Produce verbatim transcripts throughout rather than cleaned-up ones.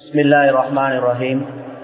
بسم الله الرحمن الرحيم.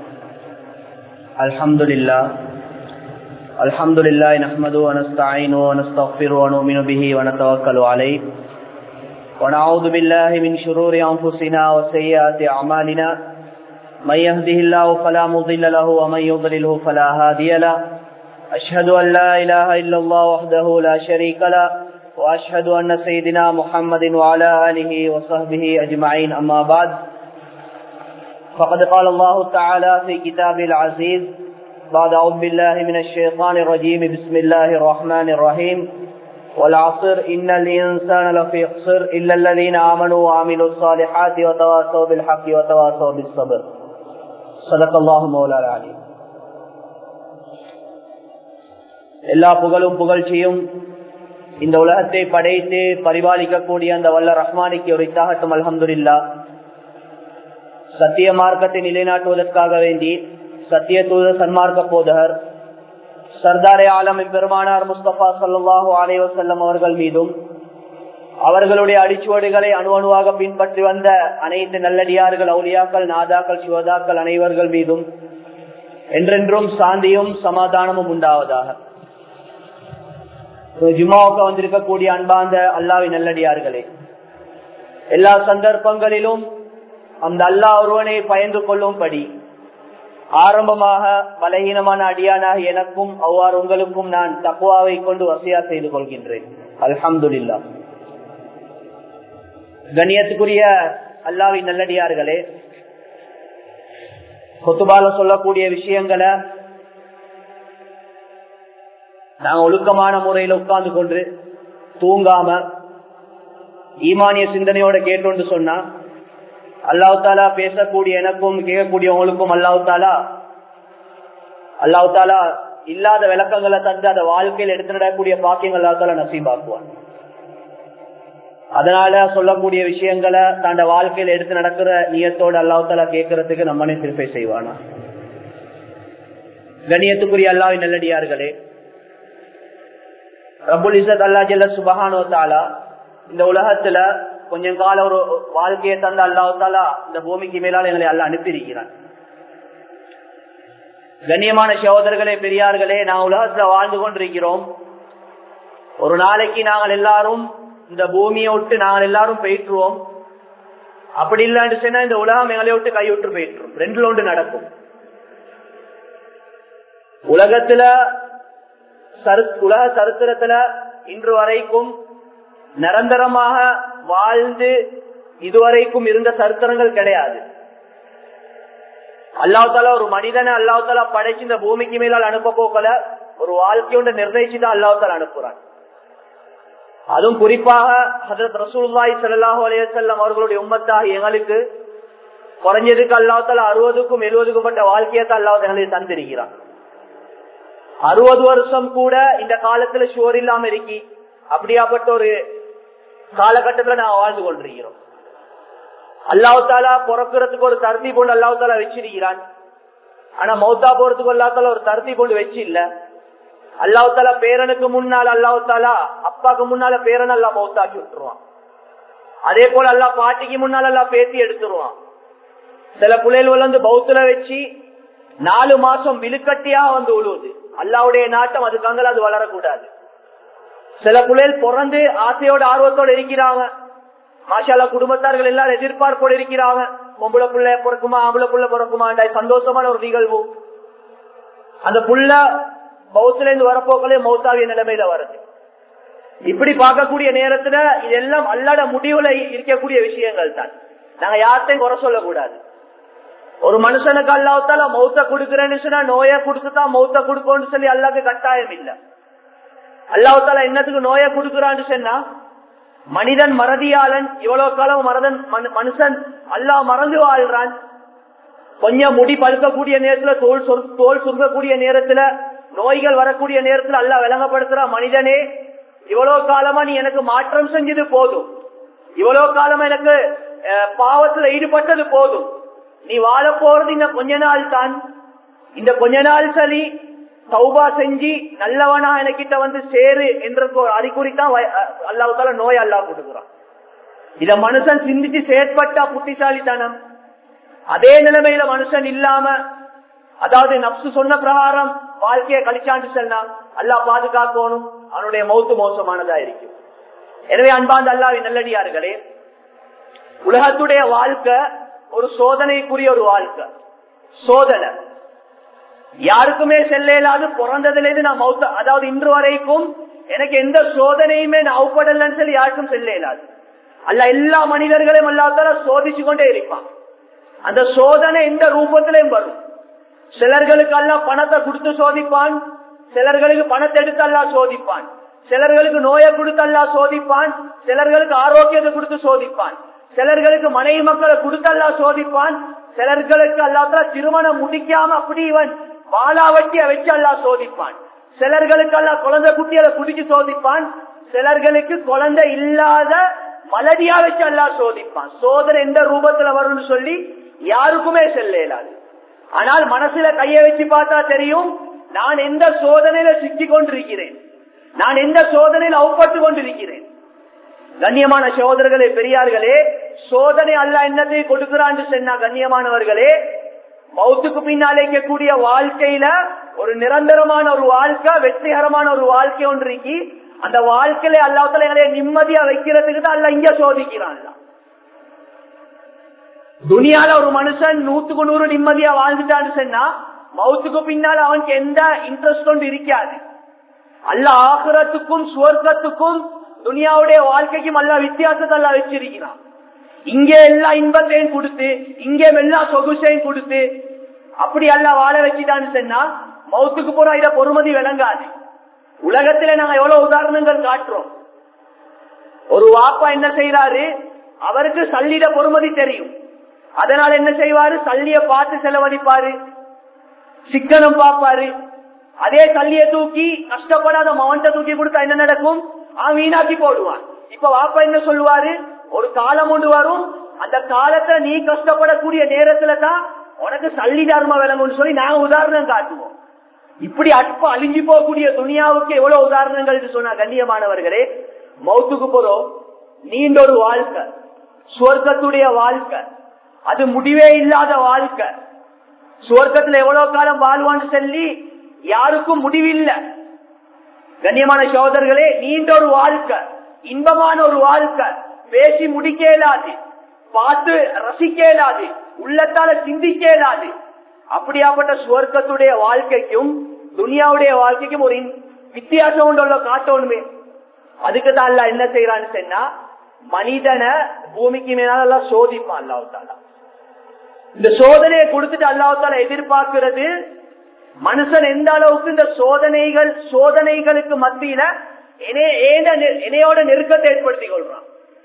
الحمد لله الحمد لله نحمده ونستعينه ونستغفره ونؤمن به ونتوكل عليه ونعوذ بالله من شرور أنفسنا وسيئات أعمالنا. من يهده الله فلا مضل له ومن يضلله فلا هادي له. أشهد أن لا إله إلا الله وحده لا شريك له وأشهد أن سيدنا محمد وعلى آله وصحبه أجمعين. أما بعد، فقد قال الله تعالى في كتابه العزيز بعد أعوذ بالله من الشيطان الرجيم بسم الله الرحمن الرحيم. والعصر إن الإنسان لفي خسر إلا الذين آمنوا وعملوا الصالحات وتواصوا بالحق وتواصوا بالصبر. صدق الله مولانا العليم. எல்லா புகழும் புகழ்ச்சியும் இந்த உலகத்தை படைத்து பரிபாலிக்கக்கூடிய அந்த வல்ல ரஹ்மானிக்கு உரித்தாகட்டும். அல்ஹம்துலில்லாஹ். சத்திய மார்க்கத்தை நிலைநாட்டுவதற்காக வேண்டி சத்திய தூதர் சன்மார்க்க போதகர் சர்தாரே ஆலம் பெருமானார் முஸ்தபா ஸல்லல்லாஹு அலைஹி வஸல்லம் அவர்கள் மீதும் அவர்களுடைய அடிச்சுவடுகளை அணு அணுவாக பின்பற்றி வந்த அனைத்து நல்லடியார்கள், அவுலியாக்கள், நாதாக்கள், சுவதாக்கள் அனைவர்கள் மீதும் என்றென்றும் சாந்தியும் சமாதானமும் உண்டாவதாக. ஜுமாவுக்கு வந்திருக்கக்கூடிய அன்பார்ந்த அல்லாஹ்வின் நல்லடியார்களே, எல்லா சந்தர்ப்பங்களிலும் அந்த அல்லாஹ் ஒருவனை பயந்து கொள்ளும்படி ஆரம்பமாக பலகீனமான அடியானாக எனக்கும் அவ்வாறு உங்களுக்கும் நான் தக்வாவை கொண்டு வசியா செய்து கொள்கின்றேன். அல்ஹம்துலில்லாஹ். கண்ணியத்துக்குரிய அல்லாஹ்வின் நல்லடியார்களே, குத்துபால சொல்லக்கூடிய விஷயங்களை நாங்க ஒழுக்கமான முறையில உட்கார்ந்து கொண்டு தூங்காம ஈமானிய சிந்தனையோட கேட்டோன்னு சொன்னா அல்லாஹ் தாலா பேசக்கூடிய எனக்கும் கேட்கக்கூடியவங்களுக்கும் அல்லாஹ் தாலா அல்லாஹ் தாலா இல்லாத விளக்கங்களை தந்து அந்த வாழ்க்கையில் எடுத்து நடக்கூடிய பாக்கியங்கள் அல்லாஹ் தாலா நசீபாக்குவான். அதனால சொல்லக்கூடிய விஷயங்களை தன் வாழ்க்கையில் எடுத்து நடக்கிற நியத்தோடு அல்லாஹ் தாலா கேட்கறதுக்கு நம்மனே திருப்பை செய்வானா. கண்ணியத்துக்குரிய அல்லாஹ்வின் நல்லடியார்களே, ரப்புல் இஸ்ஸத் அல்லாஹ் ஜல்ல சுப்ஹானஹு வ தஆலா இந்த உலகத்துல கொஞ்சம் கால ஒரு வாழ்க்கையை தந்து அல்லாஹ் தாலா இந்த பூமிக்கு மேலால எங்களை அல்லாஹ் அனுப்பியிருக்கிறான். கண்ணியமான சகோதரர்களே, பெரியார்களே, நான் உலகத்துல வாழ்ந்து கொண்டிருக்கிறோம். ஒரு நாளைக்கு நாங்கள் எல்லாரும் இந்த பூமியை விட்டு நாங்கள் எல்லாரும் போயிட்டுருவோம். அப்படி இல்லான்னு சொன்னா இந்த உலகம் எங்களை விட்டு கைவிட்டு போயிட்டுரும். ரெண்டுல ஒன்று நடக்கும். உலகத்துல உலக சரித்திரத்துல இன்று வரைக்கும் நிரந்தரமாக வாழ்ந்து இதுவரைக்கும் இருந்த சரித்திரங்கள் கிடையாது. அல்லாஹ் தாலா ஒரு மனிதனை அல்லாஹ் தாலா படைச்சு இந்த பூமிக்கு மேலால் அனுப்ப போக்கல ஒரு வாழ்க்கையோட நிர்ணயிச்சுதான் அல்லாஹ் தாலா அனுப்புறான். அதுவும் குறிப்பாக ஹஜ்ரத் ரசூலுல்லாஹி ஸல்லல்லாஹு அலைஹி வஸல்லம் அவர்களுடைய உம்மத்தாக எங்களுக்கு குறைஞ்சதுக்கு அல்லாஹ் தாலா அறுபதுக்கும் எழுபதுக்கும் பட்ட வாழ்க்கையை தான் அல்லாஹ் எங்களுக்கு தந்திருக்கிறான். அறுபது வருஷம் கூட இந்த காலத்துல ஷோர் இல்லாம இருக்கி அப்படியாப்பட்ட ஒரு காலகட்டத்துல நான் வாழ்ந்து கொண்டிருக்கிறோம். அல்லாஹ் தாலா பிறக்கிறதுக்கு ஒரு தர்த்தி போண்டு அல்லாஹ் தாலா வச்சிருக்கிறான். ஆனா மௌத்தா போறதுக்கு அல்லாஹ் தாலா ஒரு தர்த்தி போண்டு வச்சு இல்ல. அல்லாஹ் தாலா பேரனுக்கு முன்னால் அல்லாஹ் தாலா அப்பாக்கு முன்னால பேரன் அல்லாஹ் மௌத்தாக்கி விட்டுருவான். அதே போல அல்லாஹ் பாட்டிக்கு முன்னால் அல்லாஹ் பேசி எடுத்துருவான். சில புள்ளைகள் வந்து பௌத்துல வச்சு நாலு மாசம் விழுக்கட்டியா வந்து உழுவுது. அல்லாவுடைய நாட்டம் அதுக்காக அது வளரக்கூடாது. சில புள்ளைகள் பிறந்து ஆசையோட ஆர்வத்தோடு இருக்கிறாங்க. மாஷால்லா குடும்பத்தார்கள் எல்லாரும் எதிர்பார்ப்போடு இருக்கிறாங்க. பொம்பளை புள்ள பிறக்குமா ஆம்பளை புள்ள பிறக்குமா சந்தோஷமான ஒரு நிகழ்வு. அந்த புள்ள பௌத்துல இருந்து வரப்போக்களே மௌத்தாவிய நிலைமையில வருது. இப்படி பார்க்கக்கூடிய நேரத்துல இதெல்லாம் அல்லாட முடிவுல இருக்கக்கூடிய விஷயங்கள் தான். நாங்க யார்த்தையும் குறை சொல்லக்கூடாது. ஒரு மனுஷனுக்கு அல்லாஹ் தாலா மௌத்த கொடுக்கிறேன்னு சொன்னா நோயை கொடுத்துதான் மௌத்த கொடுக்கணும்னு சொல்லி அல்லாஹ்க்கு கட்டாயம் இல்ல. அல்லாஹ் தாலா என்னத்துக்கு நோயை கொடுக்கிறான்னு சொன்னா மனிதன் மறதியாளன். இவ்வளவு காலம் மறதன் மனுஷன் அல்லாஹ் மறந்து வாழ்றான். கொஞ்சம் முடி பழுக்கக்கூடிய நேரத்துல தோல் தோல் சுருங்கக்கூடிய நேரத்துல நோய்கள் வரக்கூடிய நேரத்துல அல்லாஹ் விளங்கப்படுத்துறா, மனிதனே இவ்வளவு காலமா நீ எனக்கு மாற்றம் செஞ்சது போதும், இவ்வளவு காலமா எனக்கு பாவத்துல ஈடுபட்டது போதும், நீ வாழ போறது இந்த கொஞ்ச நாள் தான். இந்த கொஞ்ச நாள் சரி தௌபா செஞ்சு நல்லவனா எனக்கிட்ட வந்து சேரு என்ற அறிகுறித்தான் அல்லாஹ் தாலா நோய் அல்லாஹ் கொடுக்குறான். இத மனுஷன் சிந்திச்சு செயற்பட்டா புத்திசாலித்தனம். அதே நிலைமையில மனுஷன் இல்லாம, அதாவது நப்சு சொன்ன பிரகாரம் வாழ்க்கையை கழிச்சாண்டு சொன்னா அல்லாஹ் பாதுகாக்கணும், அவனுடைய மௌத்து மோசமானதா இருக்கும். எனவே அன்பார்ந்த அல்லாஹ்வின் நல்லடியார்களே, உலகத்துடைய வாழ்க்கை ஒரு சோதனைக்குரிய ஒரு வாழ்க்கை. சோதனை யாருக்குமே செல்ல இயலாது. பிறந்ததுல இருந்து நான் மௌத்த, அதாவது இன்று வரைக்கும் எனக்கு எந்த சோதனையுமே நான் அவுப்படலன்னு சொல்லி யாருக்கும் செல்ல இயலாது. அல்ல எல்லா மனிதர்களையும் அல்லாஹ் சோதிச்சு கொண்டே இருப்பான். அந்த சோதனை எந்த ரூபத்திலையும் வரும். சிலர்களுக்கு அல்லாஹ் பணத்தை கொடுத்து சோதிப்பான், சிலர்களுக்கு பணத்தை எடுத்து அல்லாஹ் சோதிப்பான், சிலர்களுக்கு நோயை கொடுத்து அல்லாஹ் சோதிப்பான், சிலர்களுக்கு ஆரோக்கியத்தை கொடுத்து சோதிப்பான், சிலர்களுக்கு மனைவி மக்களை கொடுத்து அல்லாஹ் சோதிப்பான், சிலர்களுக்கு அல்லாஹ் திருமணம் முடிக்காம அப்படி இவன் வாழாவட்டிய வச்சு அல்லாஹ் சோதிப்பான், சிலர்களுக்கு அல்லாஹ் குழந்தை குட்டியை குடிச்சு சோதிப்பான், சிலர்களுக்கு குழந்தை இல்லாத மலடியா வச்சு அல்லாஹ் சோதிப்பான். சோதனை எந்த ரூபத்துல வரும்னு சொல்லி யாருக்குமே செல்ல இயலாது. ஆனால் மனசுல கைய வச்சு பார்த்தா தெரியும், நான் எந்த சோதனையில சிக்கி கொண்டிருக்கிறேன், நான் எந்த சோதனையில் அவுப்பட்டு கொண்டிருக்கிறேன். கண்ணியமான சகோதரர்களே, பெரியார்களே, சோதனை அல்லாஹ் என்னத்தை கொடுக்கிறான்னு சொன்னா கண்ணியமானவர்களே, மௌத்துக்கு பின்னாலே இருக்கக்கூடிய வாழ்க்கையில ஒரு நிரந்தரமான ஒரு வாழ்க்கை, வெற்றிகரமான ஒரு வாழ்க்கை ஒன்றைக்கு அந்த வாழ்க்கையில அல்லாஹ் எங்களை நிம்மதியா வைக்கிறதுக்கு தான் அல்லாஹ் இங்க சோதிக்கிறான். துனியால ஒரு மனுஷன் நூத்துக்கு நூறு நிம்மதியா வாழ்ந்துட்டான்னு சொன்னா மௌத்துக்கு பின்னால் அவனுக்கு எந்த இன்ட்ரெஸ்ட் கொண்டு இருக்காது. அல்லாஹ் ஆகிரத்துக்கும் சுவர்க்கத்துக்கும் துனியாவுடைய வாழ்க்கைக்கும் அல்லாஹ் வித்தியாசத்தை அல்லாஹ் வச்சிருக்கிறான். இங்கே எல்லா இன்பத்தையும் கொடுத்து, இங்கே எல்லா சொகுசையும் கொடுத்து அப்படி அல்லாஹ் வாழ வச்சுட்டான்னு சொன்னா மௌத்துக்கு போற இத பொறுமதி விளங்காது. உலகத்தில நாங்க எவ்வளவு உதாரணங்கள் காட்டுறோம். ஒரு வாப்பா என்ன செய்யறாரு, அவருக்கு சல்லிட பொறுமதி தெரியும், அதனால என்ன செய்வாரு, சல்லிய பார்த்து செலவழிப்பாரு, சிக்கனம் பார்ப்பாரு. அதே சல்லிய தூக்கி கஷ்டப்படாத மவன்கிட்ட தூக்கி கொடுத்தா என்ன நடக்கும், அவன் வீணாக்கி போடுவான். இப்ப வாப்பா என்ன சொல்லுவாரு, ஒரு காலம் ஒன்று வரும், அந்த காலத்துல நீ கஷ்டப்படக்கூடிய நேரத்துல தான் உனக்கு சல்லி தர்ம விளங்கும்னு சொல்லி நாங்க உதாரணம் காட்டுவோம். இப்படி அற்ப அழிஞ்சு போகக்கூடிய துனியாவுக்கு எவ்வளவு உதாரணங்கள் சொன்னா கண்ணியமானவர்களே, மௌத்துக்கு போறோம், நீண்ட ஒரு வாழ்க்கை, சுவர்க்கத்துடைய வாழ்க்கை, அது முடிவே இல்லாத வாழ்க்கை. சுவர்க்கத்துல எவ்வளவு காலம் வாழ்வான்னு சொல்லி யாருக்கும் முடிவில்லை. கண்ணியமான சகோதரர்களே, நீண்ட ஒரு வாழ்க்கை, இன்பமான ஒரு வாழ்க்கை, பேசி முடிக்க இயலாது, பார்த்து ரசிக்க இயலாது, உள்ளத்தால சிந்திக்க இயலாது. அப்படியாப்பட்ட சுவர்க்கத்துடைய வாழ்க்கைக்கும் துனியாவுடைய வாழ்க்கைக்கும் ஒரு வித்தியாசம் உள்ள காட்டணுமே. அதுக்குதான் அல்லாஹ் என்ன செய்யறான்னு சொன்னா, மனிதனை பூமிக்கு மேல சோதிப்பான் அல்லாஹ் தஆலா. இந்த சோதனையை கொடுத்துட்டு அல்லாஹ் தஆலா எதிர்பார்க்கிறது, மனுஷன் எந்த அளவுக்கு இந்த சோதனைகள் சோதனைகளுக்கு மத்தியில என்னையோட நெருக்கத்தை ஏற்படுத்திக் கொள்றான்.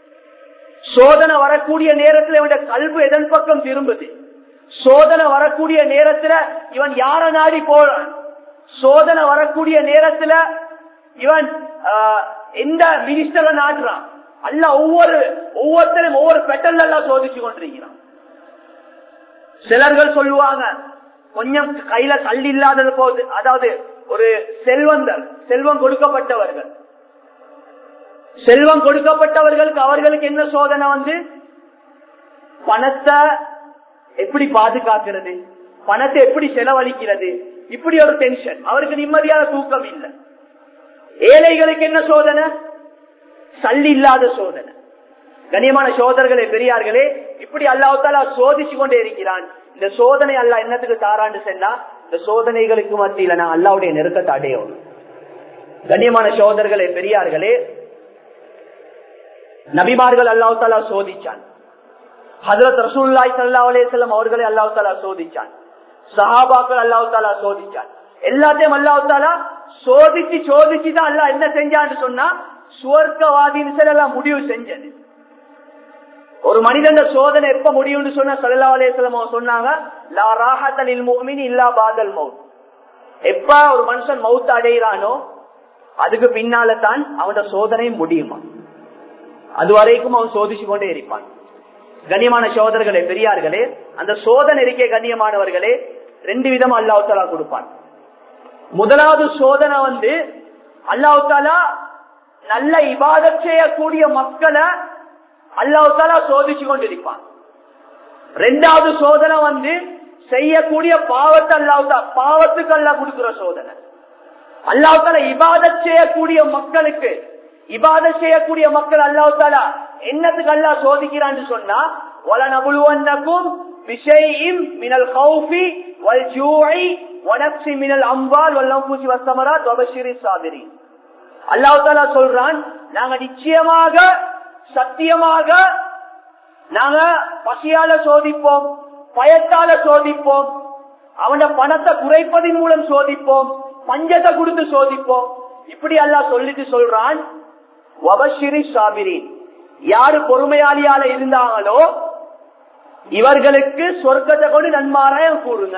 சோதனை வரக்கூடிய நேரத்தில் இவனுடைய கல்வி எதன் பக்கம் திரும்புது, சோதனை வரக்கூடிய நேரத்துல இவன் யார நாடி போறான், சோதனை வரக்கூடிய நேரத்துல இவன் எந்த மினிஸ்டரை நாடுறான். அல்ல ஒவ்வொரு ஒவ்வொருத்தரும் ஒவ்வொரு பெட்டல் எல்லாம் சோதிச்சு கொண்டிருக்கிறான். சிலர்கள் சொல்லுவாங்க, கொஞ்சம் கையில தள்ளி இல்லாதது போது, அதாவது ஒரு செல்வந்தர், செல்வம் கொடுக்கப்பட்டவர்கள், செல்வம் கொடுக்கப்பட்டவர்களுக்கு அவர்களுக்கு என்ன சோதனை வந்து, பணத்தை எப்படி பாதுகாக்கிறது, பணத்தை எப்படி செலவழிக்கிறது, இப்படி ஒரு டென்ஷன், அவருக்கு நிம்மதியான தூக்கம் இல்லை. ஏழைகளுக்கு என்ன சோதனை, சல்லி இல்லாத சோதனை. கண்ணியமான சோதர்களே, பெரியார்களே, இப்படி அல்லாஹ் தஆலா சோதிச்சு கொண்டே இருக்கிறான். இந்த சோதனை அல்லாஹ் என்னத்துக்கு தாரான்னு சொன்னா, இந்த சோதனைகளுக்கு மத்தியில நான் அல்லாஹ்வுடைய நெருக்கத்தை அடையணும். கண்ணியமான சோதர்களே, பெரியார்களே, நபிமார்கள் அல்லாஹ் தஆலா சோதிச்சான். ஹஜ்ரத் ரசூலுல்லாஹி ஸல்லல்லாஹு அலைஹி வஸல்லம் அவர்களை அல்லாஹ் தஆலா சோதிச்சான். சஹாபாக்கள் அல்லாஹ் தஆலா சோதிச்சான். எல்லாத்தையும் அல்லாஹ் தஆலா சோதிச்சு சோதிச்சு தான் அல்லாஹ் என்ன செஞ்சான்னு சொன்னா, சுவர்க்கவாதின்னு எல்லாம் முடிவு செஞ்சது. ஒரு மனிதன் சோதனை எப்ப முடியும்னு சொன்னா ஸல்லல்லாஹு அலைஹி வஸல்லம் சொன்னாங்க, லா ராஹத லில் முஃமினி இல்லா பாதல் மௌத். எப்ப ஒரு மனுஷன் மௌத் அடைகிறானோ அதுக்கு பின்னால தான் அவனோட சோதனை முடியுமா, அது வரைக்கும் அவன் சோதிச்சு கொண்டே இருப்பான். கண்ணியமான சகோதரர்களே, பெரியார்களே, அந்த சோதனை இருக்கே கண்ணியமானவர்களே, ரெண்டு விதமா அல்லாஹ் தஆலா கொடுப்பான். முதலாவது சோதனை வந்து அல்லாஹ் தஆலா நல்ல இபாதத் செய்யக்கூடிய மக்களை அல்லாஹ் தஆலா சோதிச்சு கொண்டிருப்பான். ரெண்டாவது சோதனை வந்து செய்யக்கூடிய பாவத்தை அல்லாஹ் பாவத்துக்கு அல்லாஹ் கொடுக்கிற சோதனை. அல்லாஹ் தஆலா இபாதத் செய்யக்கூடிய மக்களுக்கு இபாதத் செய்யக்கூடிய மக்கள் அல்லாஹ் தஆலா என்னத்துக்கு அல்லாஹ் சோதிக்கிறான்னு சொன்னா, வலனபுலுவன்னகும் பிஷைஇம் மினல் கௌஃபி வல் ஜூஇ வனக்ஸி மினல் அம்வால் வல் அன்ஃபுஸி வஸ்ஸமராத் வபஷிரிஸ் சாபிரீன். அல்லாஹ் தஆலா சொல்றான், நாங்க நிச்சயமாக சத்தியமாக நாங்க பசியால சோதிப்போம், பயத்தால சோதிப்போம், அவன பணத்தை குறைப்பதன் மூலம் சோதிப்போம், பஞ்சத்தை கொடுத்து சோதிப்போம். இப்படி அல்லாஹ் சொல்லிட்டு சொல்றான், வபஷிரிஸ் சாபிரீன், யாரு பொறுமையாளியால இருந்தாங்களோ இவர்களுக்கு சொர்க்கத்தை கொண்டு நன்மாராயம் கூறுங்க.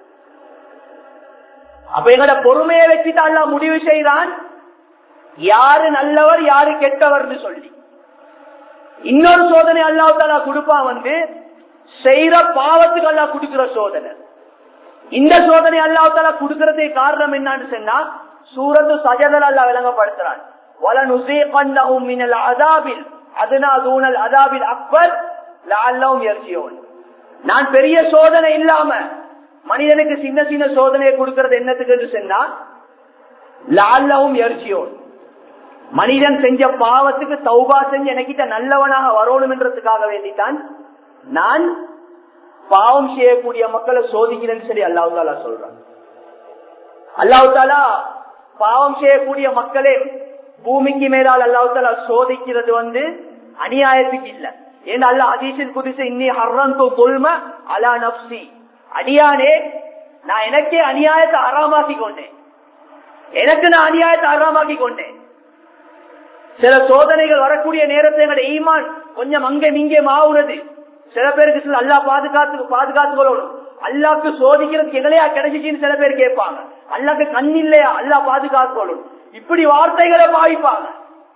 அப்ப எங்கட பொறுமையை வச்சுட்டு அல்லாஹ் முடிவு செய்தான் யாரு நல்லவர் யாரு கெட்டவர்னு சொல்லி. இன்னொரு சோதனை அல்லாஹ் தஆலா கொடுப்பா வந்து செய்யற பாவத்துக்கு அல்லாஹ் கொடுக்கிற சோதனை. இந்த சோதனை அல்லாஹ் தஆலா கொடுக்கறதே காரணம் என்னன்னு சொன்னா, சூரத்து சஜதல அல்லாஹ் விளங்கப்படுத்துறான், வலனுஸீகன்னஹும் மினல் அஸாபில் அதுனா தூனல் அஸாபில் அக்பர் லஅல்லஹும் யர்ஜிஊன். நான் பெரிய சோதனை இல்லாம மனிதனுக்கு சின்ன சின்ன சோதனையை கொடுக்கிறது என்னத்துக்கு சொன்னா, லஅல்லஹும் யர்ஜிஊன், மனிதன் செஞ்ச பாவத்துக்கு தௌபா செஞ்சு எனக்கிட்ட நல்லவனாக வரணும் என்றதுக்காக வேண்டித்தான் நான் பாவம் செய்யக்கூடிய மக்களை சோதிக்கிறேன்னு சொல்லி அல்லாஹ் தஆலா சொல்றான். அல்லாஹ் தஆலா பாவம் செய்யக்கூடிய மக்களே பூமிக்கு மேலால் அல்லாஹ் தஆலா சோதிக்கிறது வந்து அநியாயத்துக்கு இல்ல. ஏன்னா அல்லாஹ் ஹதீஸில் குதிச இன்னி ஹர்ரந்து துல்ம அலா நஃப்ஸி, அடியானே நான் எனக்கே அநியாயத்தை ஹராமாக்கி கொண்டேன், எனக்கு நான் அநியாயத்தை ஹராமாக்கி கொண்டேன். சில சோதனைகள் வரக்கூடிய நேரத்தை எங்களோட ஈமான் கொஞ்சம் அங்கே இங்கே மாவுறது. சில பேருக்கு சில அல்லா பாதுகாத்து பாதுகாத்து கொள்ளணும், அல்லாக்கு சோதிக்கிறதுக்கு எங்களையா கிடைச்சிச்சின்னு சில பேர் கேட்பாங்க, அல்லாக்கு கண் இல்லையா அல்லா பாதுகாத்து கொள்ளணும், இப்படி வார்த்தைகளை பாவிப்பாங்க.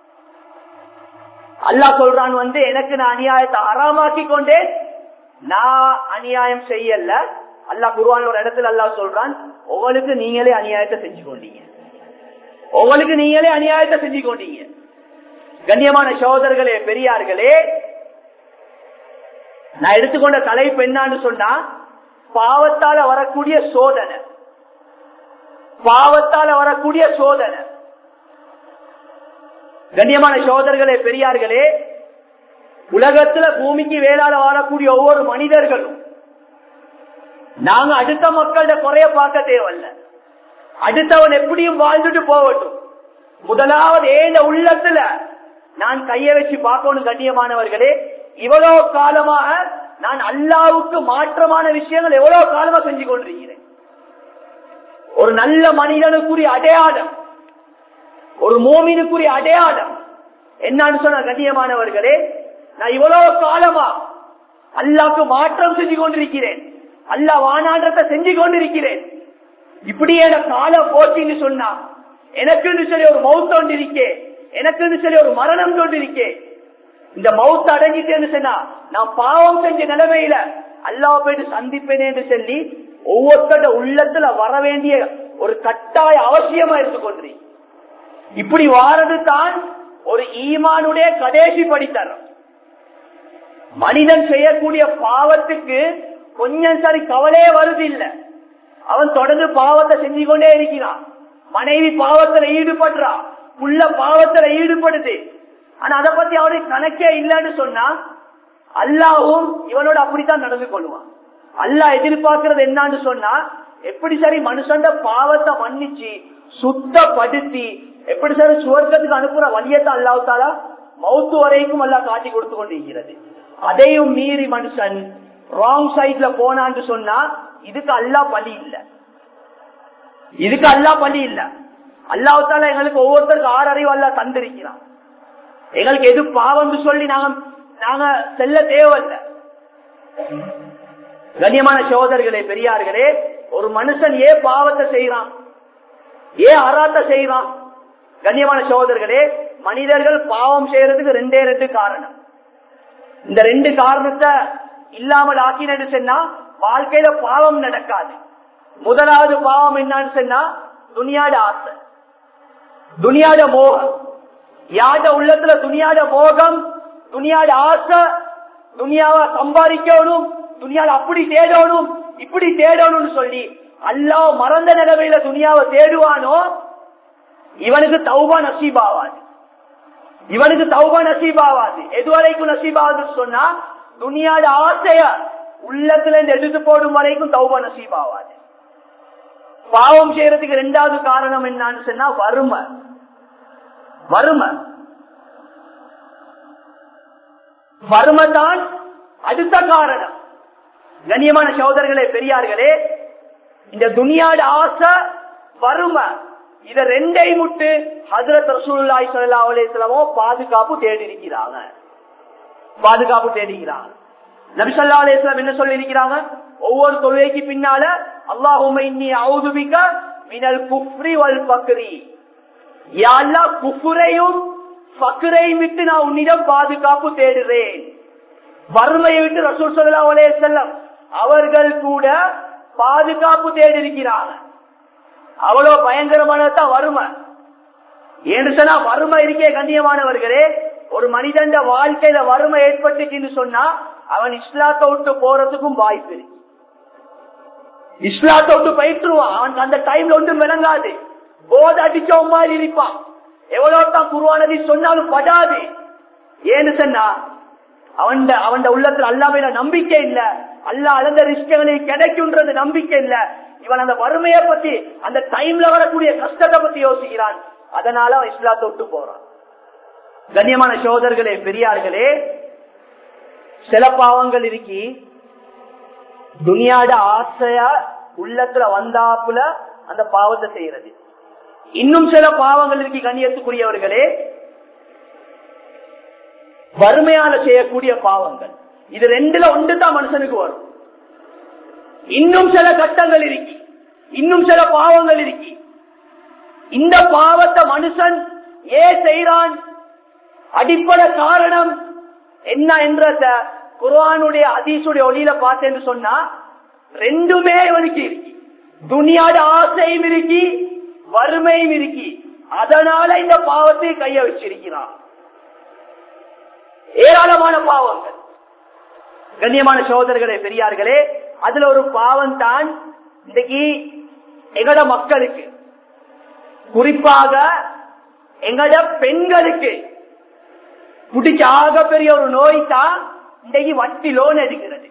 அல்லாஹ் சொல்றான் வந்து எனக்கு நான் அநியாயத்தை அறாமாக்கி கொண்டேன், நான் அநியாயம் செய்யல. அல்லாஹ் குர்ஆன்ல ஒரு இடத்துல அல்லாஹ் சொல்றான், உங்களுக்கு நீங்களே அநியாயத்தை செஞ்சு கொண்டீங்க, உங்களுக்கு நீங்களே அநியாயத்தை செஞ்சு கொண்டீங்க. கண்ணியமான சகோதரர்களே பெரியார்களே, நான் எடுத்துக்கொண்ட தலைப்பு என்னான்னு சொன்னா, பாவத்தால வரக்கூடிய சோதனை, பாவத்தால வரக்கூடிய சோதனை. கண்ணியமான சகோதரர்களே பெரியார்களே, உலகத்துல பூமிக்கு வேளாள வாழக்கூடிய ஒவ்வொரு மனிதர்களும் நாங்க அடுத்த மக்களோட குறைய பார்க்க தேவையில்ல, அடுத்தவன் எப்படியும் வாழ்ந்துட்டு போகட்டும், முதலாவது ஏந்த உள்ளத்துல நான் கைய வச்சு பார்க்கணும். கண்ணியமானவர்களே, இவ்வளவு காலமாக நான் அல்லாவுக்கு மாற்றமான விஷயங்கள் எவ்வளவு காலமா செஞ்சு கொண்டிருக்கிறேன். ஒரு நல்ல மனிதனுக்குரிய அடையாளம், ஒரு மோமினுக்குரிய அடையாளம் என்னன்னு சொன்ன கண்ணியமானவர்களே, நான் இவ்வளவு காலமா அல்லாவுக்கு மாற்றம் செஞ்சு கொண்டிருக்கிறேன், அல்லா வானான்றத்தை செஞ்சு கொண்டிருக்கிறேன். இப்படியே காலம் போச்சுன்னு சொன்னா எனக்குன்னு சொல்லி ஒரு மவுத் ஒன்று இருக்கே, எனக்குன்னு சொல்லி ஒரு மரணம் கொண்டு இருக்கே. இந்த மவுத் அடங்கிட்டேன்னு சொன்னா நான் பாவம் செஞ்ச நிலைமையில அல்லாஹ் போயிட்டு சந்திப்பேனே என்று சொல்லி ஒவ்வொருத்தோட உள்ளத்துல வர வேண்டிய ஒரு கட்டாய அவசியமா இருந்து கொண்டு இப்படி வாரது தான் ஒரு ஈமானுடைய கடைசி படித்தரம். மனிதன் செய்யக்கூடிய பாவத்துக்கு கொஞ்சம் சரி கவலையே வருது இல்ல, அவன் தொடர்ந்து பாவத்தை செஞ்சு கொண்டே இருக்கிறான், மனைவி பாவத்துல ஈடுபடுறா, புள்ள பாவத்துல ஈடுபடுது, ஆனா அதை பத்தி அவனுக்கு கணக்கே இல்லைன்னு சொன்னா அல்லாவும் இவனோட அப்படித்தான் நடந்து கொள்வான். அல்லாஹ் எதிர்பார்க்கிறது என்னன்னு சொன்னா, எப்படி சரி மனுஷன் பாவத்தை மன்னிச்சு சுத்தப்படுத்தி எப்படி சரி சுவர்க்கத்துக்கு அனுப்புற வழியத்தான் அல்லாஹ் தஆலா மௌத்து வரைக்கும் அல்லாஹ் காட்டி கொடுத்து கொண்டிருக்கிறது. அதையும் மீறி மனுஷன் ராங் சைட்ல போனான்னு சொன்னா இதுக்கு அல்லாஹ் பலி இல்ல, இதுக்கு அல்லாஹ் பலி இல்ல. அல்லாஹ் தஆலா எங்களுக்கு ஒவ்வொருத்தருக்கு ஆறு அறிவு அல்லாஹ் தந்திருக்கிறான். எங்களுக்கு எது பாவம் சொல்லி நாங்க நாங்க செல்ல தேவையில்லை. கண்ணியமான சகோதரர்களே பெரியார்களே, ஒரு மனுஷன் ஏன் பாவத்தை செய்யறான், ஏன் அராத்தை செய்யறான்? கண்ணியமான சகோதரர்களே, மனிதர்கள் பாவம் செய்யறதுக்கு ரெண்டே ரெண்டு காரணம். இந்த ரெண்டு காரணத்தை இல்லாமல் ஆக்கினு சொன்னா வாழ்க்கையில பாவம் நடக்காது. முதலாவது பாவம் என்னன்னு சொன்னா துனியாட ஆசை, துனியாட மோகம். யாத உள்ளத்துல துனியாட மோகம், துனியாட ஆசை, துனியாவை சம்பாதிக்கணும், துனியால அப்படி தேடணும் இப்படி தேடணும்னு சொல்லி அல்லாஹ் மறந்த நிலைமையில துனியாவை தேடுவானோ இவனுக்கு தௌபா நசீபாவாது. இவனுக்கு தௌபா நசீபாவாது. எதுவரைக்கும் நசீபாவாதுன்னு சொன்னா துனியாட ஆசைய உள்ளத்துல இருந்து எடுத்து போடும் வரைக்கும் தௌபா நசீபாவாது. பாவம் செய்யறதுக்கு இரண்டாவது காரணம் என்னன்னு சொன்னா வறுமை. வறுமை வறுமை தான் அடுத்த காரணம். கண்ணியமான சகோதரர்களே பெரியார்களே, இந்த துனியாட ஆசை வறுமை இத ரெண்டை முட்டு ஹஜ்ரத் ரசூலுல்லாஹி ஸல்லல்லாஹு அலைஹி வஸல்லம் பாதுகாப்பு தேடி இருக்கிறாங்க. பாதுகாப்பு தேடிக்கிறாங்க. நபி ஸல்லல்லாஹு அலைஹி வஸல்லம் என்ன சொல்லி இருக்கிறாங்க? ஒவ்வொரு தொழுகைக்கு பின்னால அல்லாஹும்ம இன்னி அஊது பிக மினல் குஃப்ரி வல் ஃபக்ரி, யா அல்லாஹ் குஃப்ரையும் ஃபக்ரையும் விட்டு நான் உன்னிடம் பாதுகாப்பு தேடுறேன். வறுமையை விட்டு ரசூல் ஸல்லல்லாஹு அலைஹி வஸல்லம் அவர்கள் கூட பாதுகாப்பு தேடி இருக்கிறாங்க. அவ்வளவு பயங்கரமானதான் வறுமை. ஏன்னு சொன்னா வறுமை இருக்கே கண்ணியமானவர்களே, ஒரு மனிதன் வாழ்க்கையில வறுமை ஏற்பட்டுச்சுன்னு சொன்னா அவன் இஸ்லாத்தை விட்டு போறதுக்கும் வாய்ப்பு இருக்கு. இஸ்லாத்தை விட்டு பயிற்றுவான். அவன் அந்த டைம்ல ஒன்றும் விளங்காது, போத அடிச்ச மாதிரி இருப்பான். எவ்வளவு தான் குர்ஆனை சொன்னாலும் படாது. ஏன்னு சொன்னா அவன் அவன் உள்ளத்துல அல்லாஹ் மேல நம்பிக்கை இல்ல, அல்லாஹ் அளந்த ரிஸ்களை கிடைக்கும்ன்றது நம்பிக்கை இல்ல. இவன் அந்த வறுமையை பத்தி அந்த டைம்ல வரக்கூடிய கஷ்டத்தை பத்தி யோசிக்கிறான். அதனால அவன் இஸ்லாத்தை விட்டு போறான். கண்ணியமான சகோதரர்களே பெரியார்களே, சில பாவங்கள் இருக்கி துனியாட ஆசையா உள்ளத்துல வந்தாப்புல அந்த பாவத்தை செய்யறது. இன்னும் சில பாவங்கள் இருக்கி கண்ணியத்துக்குரியவர்களே வறுமையால செய்யக்கூடிய பாவங்கள். இது ரெண்டுல ஒன்றுதான் மனுஷனுக்கு வரும். இன்னும் சில கட்டங்கள் இருக்கு, இன்னும் சில பாவங்கள் இருக்கு. இந்த பாவத்தை மனுஷன் ஏன் செய்யறான், அடிப்படை காரணம் என்ன என்ற குர்ஆனுடைய ஹதீஸுடைய ஒளியில பார்த்தேன்னு சொன்னா ரெண்டுமே இவனுக்கு இருக்கு. துனியாட ஆசையும் இருக்கு, வறுமையும் இருக்கு. அதனால இந்த பாவத்தை கைய வச்சிருக்கிறான். ஏராளமான பாவங்கள். கண்ணியமான சகோதரர்களே பெரியார்களே, அதுல ஒரு பாவம் தான் இன்னைக்கு எங்கட மக்களுக்கு, குறிப்பாக எங்கட பெண்களுக்கு பிடிச்ச ஆக பெரிய ஒரு நோய் தான் இன்னைக்கு வட்டி லோன் எடுக்கிறது.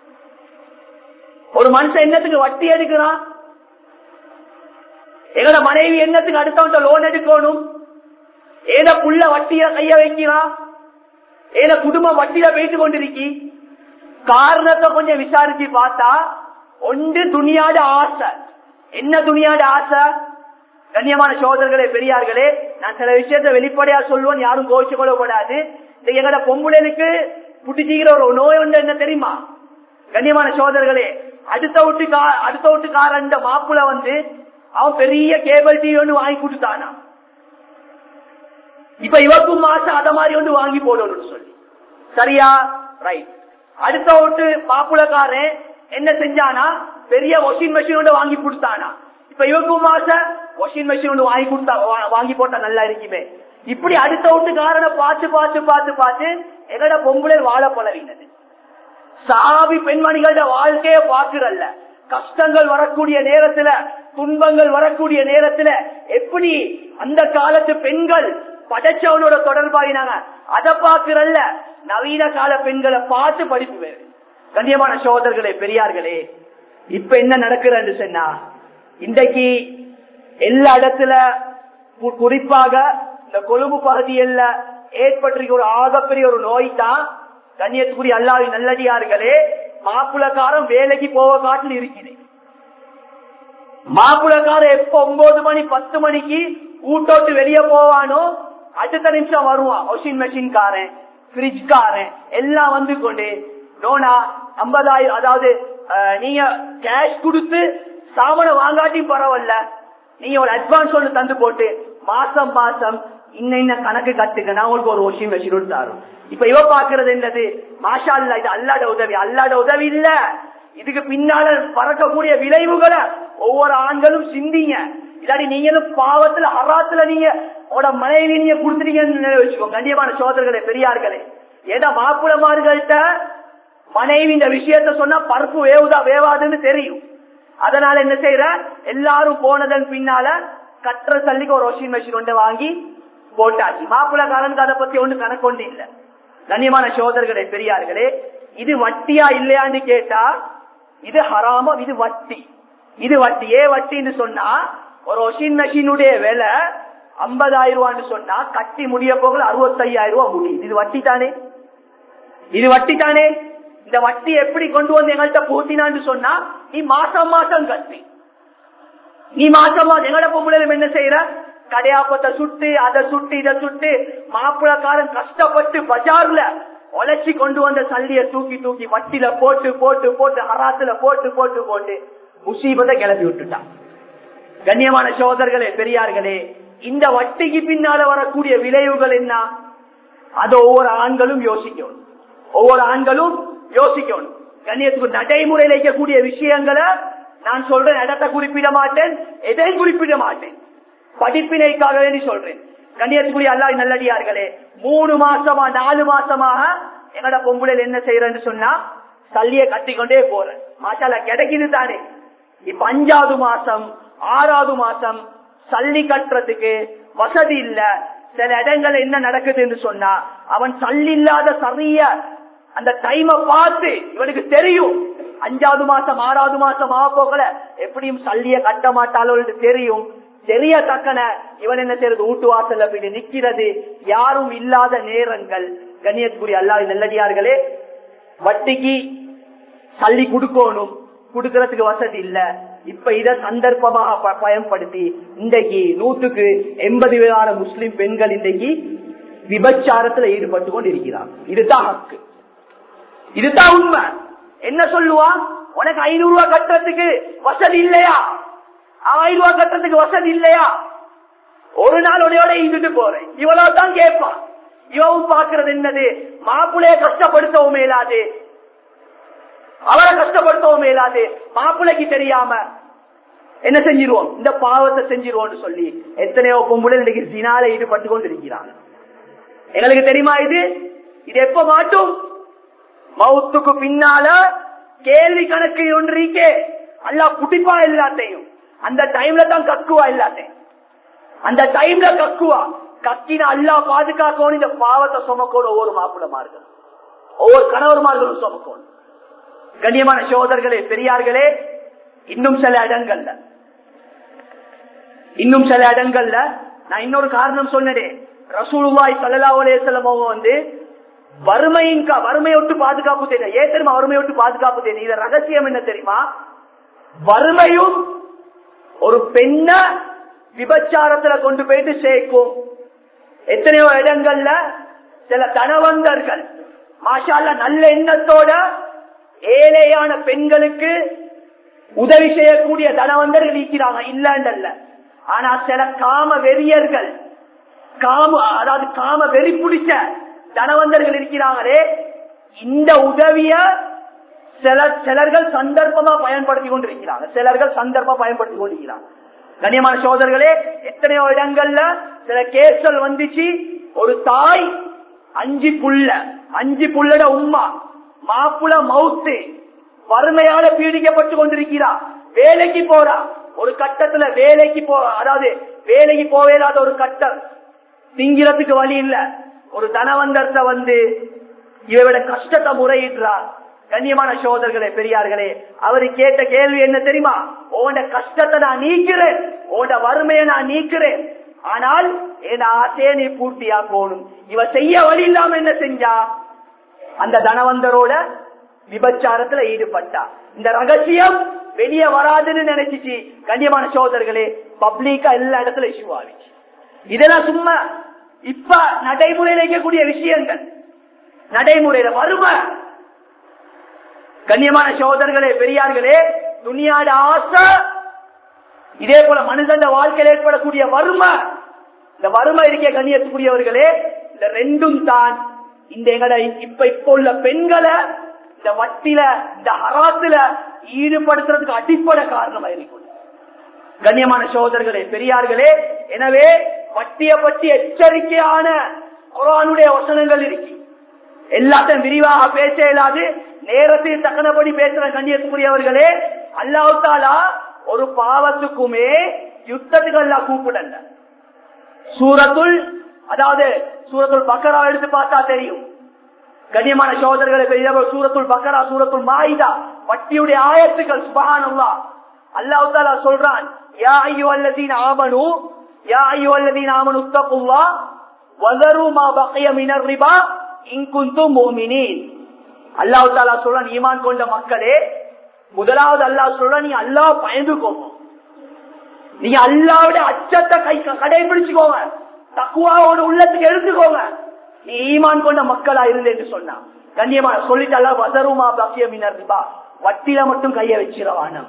ஒரு மனுஷன் என்னத்துக்கு வட்டி எடுக்கிறான்? எங்கட மனைவி என்னத்துக்கு அடுத்தவங்க லோன் எடுக்கணும்? ஏத புள்ள வட்டிய கைய வைக்கிறான், ஏத குடும்பம் வட்டியில போயிட்டு கொண்டிருக்கி. காரணத்தை கொஞ்சம் விசாரிச்சு பார்த்தா ஒன்று துணியாட ஆசை. என்ன துணியாட ஆசை? கண்ணியமான சகோதரர்களே பெரியார்களே, நான் சில விஷயத்த வெளிப்படையா சொல்லுவேன், யாரும் கோவிச்சு கொள்ளப்படாது. இந்த எங்கட பொம்புளுக்கு புட்டிச்சிக்கிற ஒரு நோய் ஒன்று என்ன தெரியுமா? கண்ணியமான சகோதரர்களே, அடுத்த வீட்டு அடுத்த வீட்டுக்காரன் மாப்பிள்ள வந்து அவன் பெரிய கேபிள் டிவி ஒன்று வாங்கி கொடுத்தானா, இப்ப இவருக்கும் மாசம் அத மாதிரி ஒன்று வாங்கி போடணும்னு சொல்லி. சரியா? ரைட். அடுத்த வீட்டு மாப்பிள்ளக்காரன் என்ன செஞ்சானா, பெரிய வாஷிங் மெஷின் ஒன்று வாங்கி கொடுத்தானா, இப்ப இவருக்கும் மாசம் வாஷிங் மெஷின் ஒன்று வாங்கி கொடுத்தா வாங்கி போட்டா நல்லா இருக்குமே. இப்படி அடுத்த வீட்டுக்காரனை பார்த்து பார்த்து பார்த்து பார்த்து எங்கட பொம்பளை வாழ பழகினது. சாவி பெண்மணிகளோட வாழ்க்கைய பார்க்கிறல்ல, கஷ்டங்கள் வரக்கூடிய நேரத்துல, துன்பங்கள் வரக்கூடிய நேரத்துல எப்படி அந்த காலத்து பெண்கள் படைச்சவனோட தொடர்பாயினாங்க அதை பார்க்கிறல்ல. நவீன கால பெண்களை பார்த்து படிப்பு வேறு. கண்ணியமான சகோதரர்களே பெரியார்களே, இப்ப என்ன நடக்குதுன்னு சொன்னா இன்றைக்கு எல்லா இடத்துல, குறிப்பாக இந்த கொழும்பு பகுதியில் ஏற்பட்டிருக்க ஒரு ஆகப்பெரிய ஒரு நோய் தான் கண்ணியத்துக்குரிய அல்லாஹ்வின் நல்லடியார்களே, மாப்பிளக்காரன் வேலைக்கு போக காட்டில் இருக்கிறேன். மாப்பிளக்காரன் எப்ப ஒன்பது மணி பத்து மணிக்கு கூட்டோட்டு வெளியே போவானோ அடுத்த நிமிஷம் வருவான் வாஷிங் மெஷின் காரன், பிரிட்ஜ் காரன் எல்லாம் வந்து கொண்டு நோனா ஐம்பதாயிரம், அதாவது நீங்க கேஷ் கொடுத்து சாமான வாங்காட்டி பரவாயில்ல, நீங்க ஒரு அட்வான்ஸ் ஒன்று தந்து போட்டு மாசம் மாசம் இன்ன கணக்கு கட்டுக்க நான் உங்களுக்கு ஒரு வாஷிங் மெஷின் தரும். இப்ப இவ பாக்குறது என்னது, மாஷா அல்லா, இது அல்லாட உதவி. அல்லாட உதவி இல்ல, இதுக்கு பின்னால பறக்கக்கூடிய விளைவுகளை ஒவ்வொரு ஆண்களும் சிந்திங்க. இல்லாட்டி நீங்களும் பாவத்துல அறாத்துல நீங்க உட மனைவி நீங்க கொடுத்துட்டீங்கன்னு வச்சுக்கோங்க. கண்டிப்பான சோதர்களே பெரியார்களே, ஏதா மாப்பிளமார்கள்ட்ட மனைவி இந்த விஷயத்த சொன்னா பருப்பு வேவுதா வேவாதுன்னு தெரியும். அதனால என்ன செய்யற, எல்லாரும் போனதன் பின்னால கட்டுற தள்ளிக்கு ஒரு வாஷிங் மெஷின் ஒன்று வாங்கி போட்டாச்சு. மாப்பிள்ளக்காரனுக்கு அதை பத்தி ஒண்ணு கணக்கு ஒன்று இல்ல. கண்ணியமான சகோதரர்களே பெரியார்களே, இது வட்டியா இல்லையான்னு கேட்டா இது ஹராமோ, இது வட்டி. இது வட்டி. ஏ வட்டின்னு சொன்னா ஒரு வாஷிங் மெஷினுடைய விலை ஐம்பதாயிரம் ரூபான்னு சொன்னா கட்டி முடிய போகல அறுபத்தையாயிரம் ரூபாய் முடியும். இது வட்டி தானே, இது வட்டி தானே. இந்த வட்டி எப்படி கொண்டு வந்து எங்கள்கிட்ட பூட்டினான்னு சொன்னா, நீ மாசம் மாசம் கட்டி, நீ மாசம் மாசம் எங்கட பொம்பளையில என்ன செய்யற, கடையாப்பத்தை சுட்டு அதை சுட்டு இதை சுட்டு மாப்பிளக்காரன் கஷ்டப்பட்டு பஜார்ல உழைச்சி கொண்டு வந்த சல்லிய தூக்கி தூக்கி வட்டில போட்டு போட்டு போட்டு ஹராத்துல போட்டு போட்டு போட்டு முசீபத்தை கிளப்பி விட்டுட்டான். கண்ணியமான சகோதரர்களே பெரியார்களே, இந்த வட்டிக்கு பின்னால வரக்கூடிய விளைவுகள் என்ன, அதை ஒவ்வொரு ஆண்களும் யோசிக்கணும். ஒவ்வொரு ஆண்களும் யோசிக்கணும். கண்ணியத்துக்கு நடைமுறையில் இருக்கக்கூடிய விஷயங்களை நான் சொல்றேன், இடத்தை குறிப்பிட மாட்டேன், எதையும் குறிப்பிட மாட்டேன், படிப்பினைக்காக வேண்டி சொல்றேன். கண்ணியத்துக்குரிய அல்லாஹ் நல்லடியார்களே, மூணு மாசமா நாலு மாசமாக எங்கட பொம்புளையில் என்ன செய்யறேன்னு சொன்னா சல்லியை கட்டிக்கொண்டே போறேன். மாஷால்லா கிடைக்குது தானே. இப்ப அஞ்சாவது மாசம் ஆறாவது மாசம் சல்லி கட்டுறதுக்கு வசதி இல்ல. சில இடங்கள்ல என்ன நடக்குதுன்னு சொன்னா, அவன் சல்லி இல்லாத சரிய அந்த டைமை பார்த்து இவனுக்கு தெரியும், அஞ்சாவது மாசம் ஆறாவது மாசம் ஆக போகல எப்படியும் சல்லிய கட்ட மாட்டாளோன்னு தெரியும். தெரிய தக்கன இவன் என்ன செய்யறது, வீட்டு வாசல்ல போய் நிக்கிறது, யாரும் இல்லாத நேரங்கள். கண்ணியத்துக்குரிய அல்லாஹ் நல்லடியார்களே, வட்டிக்கு சல்லி கொடுக்கணும், கொடுக்கறதுக்கு வசதி இல்ல. இப்ப இத சந்தர்ப்பமாக பயன்படுத்தி இன்றைக்கு நூற்றுக்கு எண்பது விதமான முஸ்லிம் பெண்கள் இன்றைக்கு விபச்சாரத்துல ஈடுபட்டு கொண்டு இருக்கிறார். இதுதான் ஹக்கு, இதுதான் உண்மை. என்ன சொல்லுவா, உனக்கு ஐநூறு ரூபாய் கட்டுறதுக்கு வசதி இல்லையா, ஆயிரம் ரூபாய் கட்டுறதுக்கு வசதி இல்லையா, ஒரு நாள் உடையோட இருந்துட்டு போறேன், இவ்வளவு தான் கேட்பான். இவவும் பாக்குறது என்னது, மாப்பிள்ளைய கஷ்டப்படுத்தவும் மேலாது, அவரை கஷ்டப்படுத்தவும் மேலாது, மாப்பிள்ளைக்கு தெரியாம என்ன செஞ்சிருவோம், இந்த பாவத்தை செஞ்சிருவோம் சொல்லி எத்தனையோ பொம்பளை இன்னைக்கு சினால ஈடுபட்டு கொண்டு இருக்கிறாங்க. எங்களுக்கு தெரியுமா இது, இது எப்ப மாட்டும், மவுத்துக்கு பின்னால கேள்வி கணக்கு ஒன்றிக்கே அல்லாஹ் குடிப்பா எல்லாத்தையும். அந்த டைம்ல தான் கக்குவா எல்லாத்தையும், அந்த டைம்ல கக்குவா. கக்கின அல்லாஹ் பாதுகாக்கணும். இந்த பாவத்தை சுமக்கணும் ஒவ்வொரு மாப்பிள்ளமார்கள், ஒவ்வொரு கணவர்மார்களும் சுமக்கணும். கண்ணியமான சகோதரர்களே பெரியார்களே, இன்னும் சில இடங்கள்ல இன்னும் சில இடங்கள்ல நான் இன்னொரு காரணம் சொன்னேன். ரசூலுல்லாஹி ஸல்லல்லாஹு அலைஹி வஸல்லம் அவங்க வந்து வறுமையின் வறுமையொட்டு பாதுகாப்பு தெரியும். ஏன் தெரியுமா வறுமையொட்டு பாதுகாப்பு தெரியும்? இது ரகசியம் என்ன தெரியுமா, வறுமையும் ஒரு பெண்ண விபச்சாரத்துல கொண்டு போயிட்டு சேர்க்கும். எத்தனையோ இடங்கள்ல சில தனவந்தர்கள் மாஷா அல்லாஹ் நல்ல எண்ணத்தோட ஏழையான பெண்களுக்கு உதவி செய்யக்கூடிய தனவந்தர்கள் இருக்கிறாங்க, இல்ல. ஆனா சில காம வெறியர்கள், காம அதாவது காம வெறி பிடிச்ச தனவந்தர்கள் இருக்கிறாங்களே, இந்த உதவிய சில சிலர்கள் சந்தர்ப்பமா பயன்படுத்தி கொண்டிருக்கிறாங்க, சிலர்கள் சந்தர்ப்பம் பயன்படுத்தி கொண்டிருக்கிறாங்க. கண்ணியமான சோதர்களே, எத்தனையோ இடங்கள்ல சில கேஸ்கள் வந்துச்சு. ஒரு தாய் அஞ்சு புள்ள அஞ்சு புள்ளட உம்மா மாப்புள மவுத்து வறுமையால பீடிக்கப்பட்டு கொண்டிருக்கிறார். வேலைக்கு போறா, ஒரு கட்டத்துல வேலைக்கு போ அதாவது வேலைக்கு போவேலாத ஒரு கட்டம், திங்கிறதுக்கு வழி இல்ல. ஒரு தனவந்தர்த்த வந்து இவரோட கஷ்டத்தை முறையிடுறார். கண்ணியமான சகோதரர்களே பெரியார்களே, அவரு கேட்ட கேள்வி என்ன தெரியுமா, உன்னோட கஷ்டத்தை நான் நீக்கிறேன், உன்னோட வறுமையை நான் நீக்கிறேன், ஆனால் என் ஆசையை நீ பூர்த்தியா போகணும். இவ செய்ய வழி இல்லாம என்ன செஞ்சா, அந்த தனவந்தரோட விபச்சாரத்துல ஈடுபட்டா. இந்த ரகசியம் வெளியே வராதுன்னு நினைச்சிச்சு. கண்ணியமான சகோதரர்களே, பப்ளிக்கா எல்லா இடத்துல இஷ்யூ ஆகிச்சு. இதெல்லாம் சும்மா இப்ப நடைமுறையில் இருக்கக்கூடிய விஷயங்கள், நடைமுறையில வறுமை. கண்ணியமான சகோதரர்களே பெரியார்களே, துணியாட ஆசை, இதே போல மனிதன் வாழ்க்கையில் ஏற்படக்கூடிய வறுமை. இந்த வறுமை இருக்க கண்ணியத்துக்குரியவர்களே, இந்த ரெண்டும் தான் இந்த எங்கட இப்ப இப்ப உள்ள பெண்களை இந்த வட்டில இந்த ஹராத்துல ஈடுபடுத்துறதுக்கு அடிப்படை காரணமா இருக்கும். கண்ணியமான சகோதரர்களே பெரியார்களே, எனவே வட்டியை பற்றி எச்சரிக்கையான குர்ஆனுடைய வசனங்கள் இருக்கு. எல்லாத்தையும் விரிவாக பேச இயலாது, நேரத்தில் தக்கனபடி பேசுற கண்ணியத்துக்குரியவர்களே. அல்லாஹ் தஆலா ஒரு பாவத்துக்குமே யுத்தத்துக்கு எல்லாம் கூப்பிடல. சூரத்துல் அதாவது சூரத்துல் பக்கரா எடுத்து பார்த்தா தெரியும். கண்ணியமான சகோதரர்களை, சூரத்துல் பக்கரா, சூரத்துல் மாயிதா, வட்டியுடைய ஆயத்துக்கள். சுப்ஹானல்லாஹ், அல்லாஹ் தஆலா சொல்றான், யா அய்யுஹல்லதீன ஆமனூ யா அய்யுஹல்லதீன ஆமனூ தக்குல்லாஹ் வதரு மா பகிய மினர் ரிபா இன் குன்தும் முஃமினீன். அல்லாஹ் தஆலா சொல்றான், ஈமான் கொண்ட மக்களே, முதலாவது அல்லாஹ் சொல்றான், நீ அல்லாஹ் பயந்துக்கோங்க, நீங்க அல்லாஹ்வுடைய அச்சத்தை கை கடைபிடிச்சுக்கோங்க, தக்வாவோட உள்ளத்துக்கு எடுத்துக்கோங்க, நீ ஈமான் கொண்ட மக்களா இருந்து என்று சொன்னா. கண்ணியமா சொல்லிட்டு அல்லாஹ் வதருமா பகிய மினர் ரிபா, வட்டில மட்டும் கைய வச்சிரவானம்,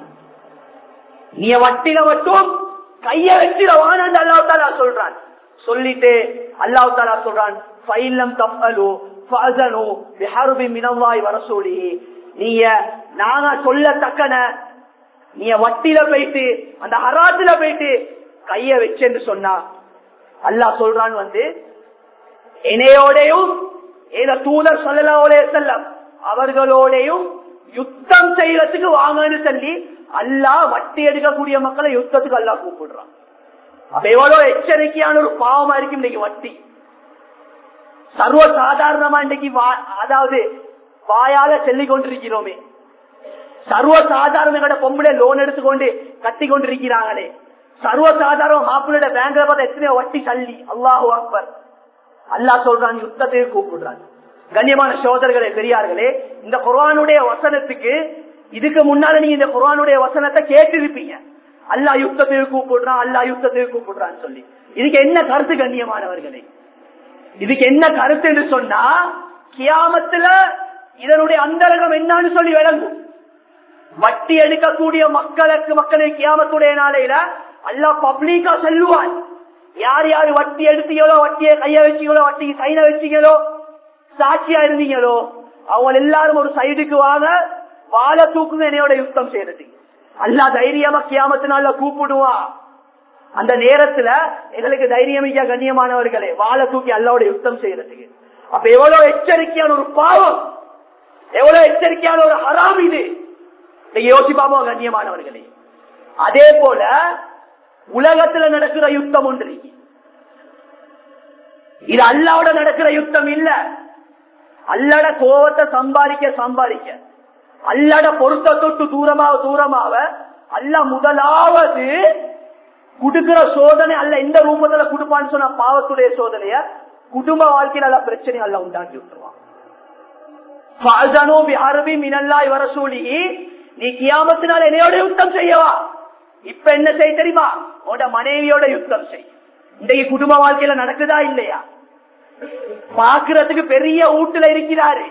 நீ வட்டில மட்டும் கைய வச்சிரவானம் அல்லாஹ் தஆலா சொல்றான். சொல்லிட்டு அல்லாஹ் தஆலா சொல்றான், ஃபைலம் தஃஅலு ஃபஅஸனு பிஹர்பி மினல்லாஹி வ ரசூலிஹி. நீங்க நாங்க சொல்லத்தக்கன நீ வட்டில போயிட்டு அந்த ஹராத்துல போயிட்டு கைய வச்சேன்னு சொன்னா, அல்லாஹ் சொல்றான் வந்து என்னையோடையும் ஏதோ தூதர் ஸல்லல்லாஹு அலைஹி வஸல்லம் அவர்களோடையும் யுத்தம் செய்யறதுக்கு வாங்கன்னு சொல்லி அல்லாஹ் வட்டி எடுக்கக்கூடிய மக்களை யுத்தத்துக்கு அல்லாஹ் கூப்பிடுறான். அப்ப எவ்வளவு எச்சரிக்கையான ஒரு பாவமா இருக்கு இன்னைக்கு வட்டி. சர்வ சாதாரணமா இன்னைக்கு அதாவது வாயால சொல்லிக் கொண்டிருக்கிறோமே, சர்வ சாதாரண பொம்பளை லோன் எடுத்துக்கொண்டு கட்டி கொண்டிருக்கிறாங்களே, சர்வ சாதாரண மாப்பிள்ளோட பேங்க்ல பார்த்தா எத்தனையோ வட்டி தள்ளி. அல்லாஹு அக்பர். அல்லாஹ் சொல்றான், யுத்தத்தையும் கூப்பிடுறான். கண்ணியமான சகோதரர்களே, பெரியார்களே, இந்த குர்ஆனுடைய வசனத்துக்கு இதுக்கு முன்னால நீங்க இந்த குர்ஆனுடைய வசனத்தை கேட்டிருப்பீங்க. அல்லாஹ் யுத்தத்தையும் கூப்பிடுறான், அல்லாஹ் யுத்தத்தையும் கூப்பிடுறான்னு சொல்லி. இதுக்கு என்ன கருத்து கண்ணியமானவர்களே? இதுக்கு என்ன கருத்து என்று சொன்னா, கியாமத்துல இதனுடைய அந்தரங்கம் என்னன்னு சொல்லி விளங்கும். வட்டி எடுக்கக்கூடிய மக்களுக்கு மக்களை கியாமத்துடைய நாளையில அல்லாஹ் பப்ளிக்கா சொல்லுவான், யார் யாரு வட்டி எடுத்தீங்களோ, வட்டியை கைய வச்சீங்களோ, வட்டிக்கு சைன வச்சீங்களோ, சாட்சியா இருந்தீங்களோ, அவங்க எல்லாரும் ஒரு சைடுக்கு வாங்க, வாழ தூக்குங்க, என்னையோட யுத்தம் செய்யறது. அல்லாஹ் தைரியமா கியாமத்து நாள்ல கூப்பிடுவா. அந்த நேரத்துல எங்களுக்கு தைரியமிக்க கண்ணியமானவர்களே, வாழ தூக்கி அல்லாவோட யுத்தம் செய்யறதுக்கு. அப்ப எவ்வளவு எச்சரிக்கையான ஒரு பாவம், எவ்வளவு எச்சரிக்கையான ஒரு ஹராம் இது. யோசிப்பாமோ கண்ணியமானவர்களே. அதே போல உலகத்துல நடக்கிற யுத்தம் ஒன்று, இது அல்லாவோட நடக்கிற யுத்தம் இல்ல. அல்லாட கோபத்தை சம்பாதிக்க சம்பாதிக்க அல்லாட பொருத்த தொட்டு தூரமாக தூரமாக அல்லாஹ் முதலாவது குடுக்கிற சோதனை அல்ல எந்த ரூபத்துல குடுப்பான்னு சொன்ன பாவத்துடைய சோதனைய குடும்ப வாழ்க்கையில அல்ல பிரச்சனை அல்ல உண்டாக்கி விட்டுருவான். நீ கியாமத்தினால் என்னையோட யுத்தம் செய்யவா, இப்ப என்ன செய்ய தெரியுமா, உன்னோட மனைவியோட யுத்தம் செய். இன்றைக்கு குடும்ப வாழ்க்கையில நடக்குதா இல்லையா? பாக்குறதுக்கு பெரிய வீட்டுல இருக்கிறாரு,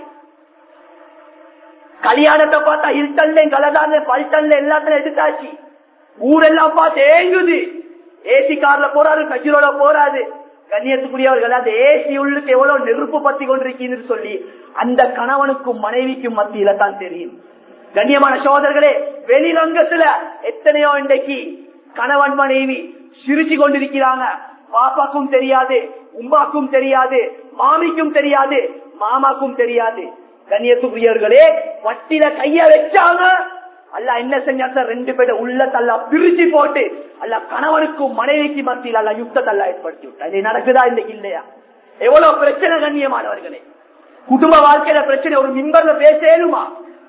கல்யாணத்தை பார்த்தா இருட்டல்ல கலதான பல்டல்ல எல்லாத்தையும் எடுத்தாச்சு, ஊரெல்லாம் பார்த்து ஏங்குது, ஏசி கார்ல போறாரு, கஜிரோட போறாரு. கண்ணியத்துக்குரியவர்கள் அந்த ஏசி உள்ளுக்கு எவ்வளவு நெருப்பு பத்தி கொண்டிருக்கீங்கன்னு சொல்லி அந்த கணவனுக்கும் மனைவிக்கும் மத்தியில தான் தெரியும். கண்ணியமான சகோதரர்களே, வெளிரங்கத்துல எத்தனையோ இன்றைக்கு கணவன் மனைவி சிரிச்சு கொண்டிருக்கிறாங்க. பாப்பாக்கும் தெரியாது, உமாக்கும் தெரியாது, மாமிக்கும் தெரியாது, மாமாக்கும் தெரியாது. கண்ணியத்துக்குரியவர்களே, வட்டில கைய வச்சாங்க, அல்ல என்ன செஞ்சாங்க, ரெண்டு பேரும் உள்ளத்தை அல்ல பிரிச்சு போட்டு அல்ல கணவனுக்கும் மனைவிக்கு மத்தியில் அல்ல யுத்தத்தை அல்ல ஏற்படுத்தி விட்டா. இது நடக்குதா இன்னைக்கு இல்லையா? எவ்வளவு பிரச்சனை கண்ணியமானவர்களே. குடும்ப வாழ்க்கையில பிரச்சனை ஒரு மிம்பர்ல பேசலுமா?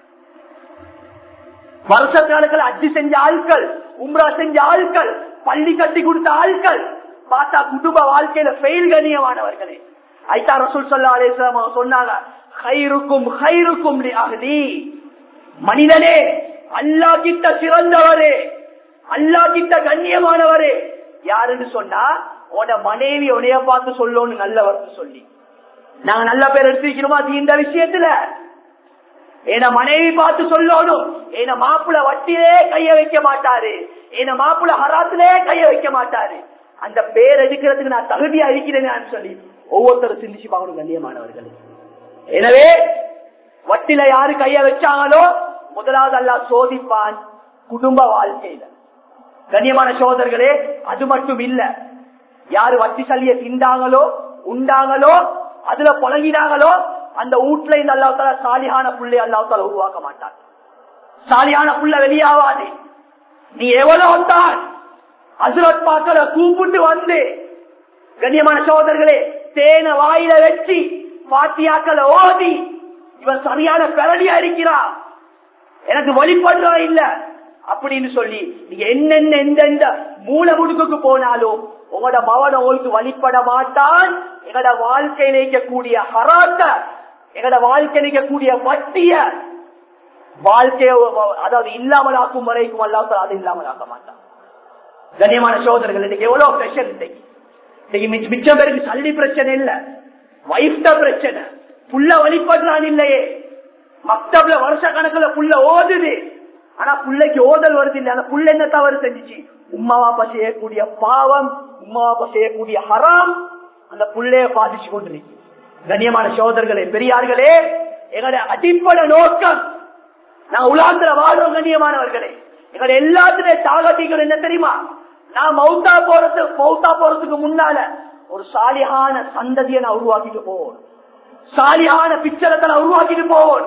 வருஷ காலத்துல அஜி செஞ்ச ஆட்கள், உம்ரா செஞ்ச ஆட்கள், பள்ளி கட்டி கொடுத்த ஆட்கள் பார்த்தா குடும்ப வாழ்க்கையில ஃபெயில் கண்ணியமானவர்களே. ஐயா ரசூல் ஸல்லல்லாஹு அலைஹி வஸல்லம் சொன்னாங்க, ஹைருக்கும் ஹைருக்கும் லிஅஹ்லி, மனிதனே அல்லாஹ் கிட்ட சிறந்தவரே, அல்லாஹ் கிட்ட கண்ணியமானவரே யாருன்னு சொன்னா உட மனைவி உடைய பார்த்து சொல்லணும் நல்லவர்னு சொல்லி. நாங்க நல்ல பேர் எடுத்துக்கிறோமா இந்த விஷயத்துல? என மனைவி பார்த்து சொல்லணும், என மாப்பிள்ள வட்டிலே கைய வைக்க மாட்டாரு, என மாப்பிள்ள ஹராத்திலே கைய வைக்க மாட்டாரு, அந்த பேர் எடுக்கிறதுக்கு நான் தகுதியா இருக்கிறேன்னு சொல்லி ஒவ்வொருத்தரும் சிந்திச்சு பார்க்கணும் கண்ணியமானவர்கள். எனவே வட்டில யாரு கைய வச்சாங்களோ முதலாவது அல்லாஹ் சோதிப்பான் குடும்ப வாழ்க்கையில. கண்ணியமான சகோதரர்களே, அது மட்டும் இல்ல, யாரு வட்டி சல்லிய திண்டாங்களோ உண்டாங்களோ அதுல புழங்கினாங்களோ அந்த வீட்டுல இந்த அல்லாஹ் தஆலா சாலிஹான புள்ளை அல்லாஹ் தஆலா உருவாக்க மாட்டான். சாலிஹான புள்ள வெளியாவாது. நீ எவ்வளவு தான் ஹஜ்ரத் பாக்களை கூப்பிட்டு வந்து கண்ணியமான சகோதரர்களே தேன வாயில வச்சு பாத்தியாக்களை ஓதி இவன் சரியான பெரடியா இருக்கிறா, எனக்கு வழிபடுறா இல்ல அப்படின்னு சொல்லி நீங்க என்னென்ன எந்தெந்த மூல முடுக்கு போனாலும் உங்களோட மவன ஓய்க்கு வழிபட மாட்டான். எங்களோட வாழ்க்கையில் இருக்கக்கூடிய ஹராத்த, எங்களோட வாழ்க்கையில் இருக்கக்கூடிய வட்டிய வாழ்க்கைய அதாவது இல்லாமல் ஆக்கும் வரைக்கும் அல்லாஹ் அது இல்லாமல் ஆக்க மாட்டான். கண்ணியமான சகோதரர்கள், இன்னைக்கு எவ்வளவு பிரச்சனை, இன்னைக்கு இன்னைக்கு மிச்சம் பேருக்கு சல்லி பிரச்சனை இல்ல, வைஃப்ட பிரச்சனை, புள்ள வழிபடுறான் இல்லையே, மக்தப்ல வருஷ கணக்குல புள்ள ஓதுது, ஆனா புள்ளைக்கு ஓதல் வருது இல்ல, அந்த புள்ள என்ன தவறு செஞ்சிச்சு, உம்மா வாப்பா செய்யக்கூடிய பாவம், உம்மா வாப்பா செய்யக்கூடிய ஹராம் அந்த புள்ளைய பாதிச்சு கொண்டிருக்கு. கண்ணியமான சகோதரர்களே பெரியார்களே, எங்களுடைய அடிப்படை நோக்கம் நான் உலகத்துல வாழ்றோம். கண்ணியமானவர்களே, எங்களுடைய எல்லாத்துடைய தாகத்திகள் என்ன தெரியுமா, நான் மௌத்தா போறது மௌத்தா போறதுக்கு முன்னால ஒரு சாலியான சந்ததியை நான் உருவாக்கிட்டு போவோம், சாலியான பிச்சரத்தை நான் உருவாக்கிட்டு போவோம்.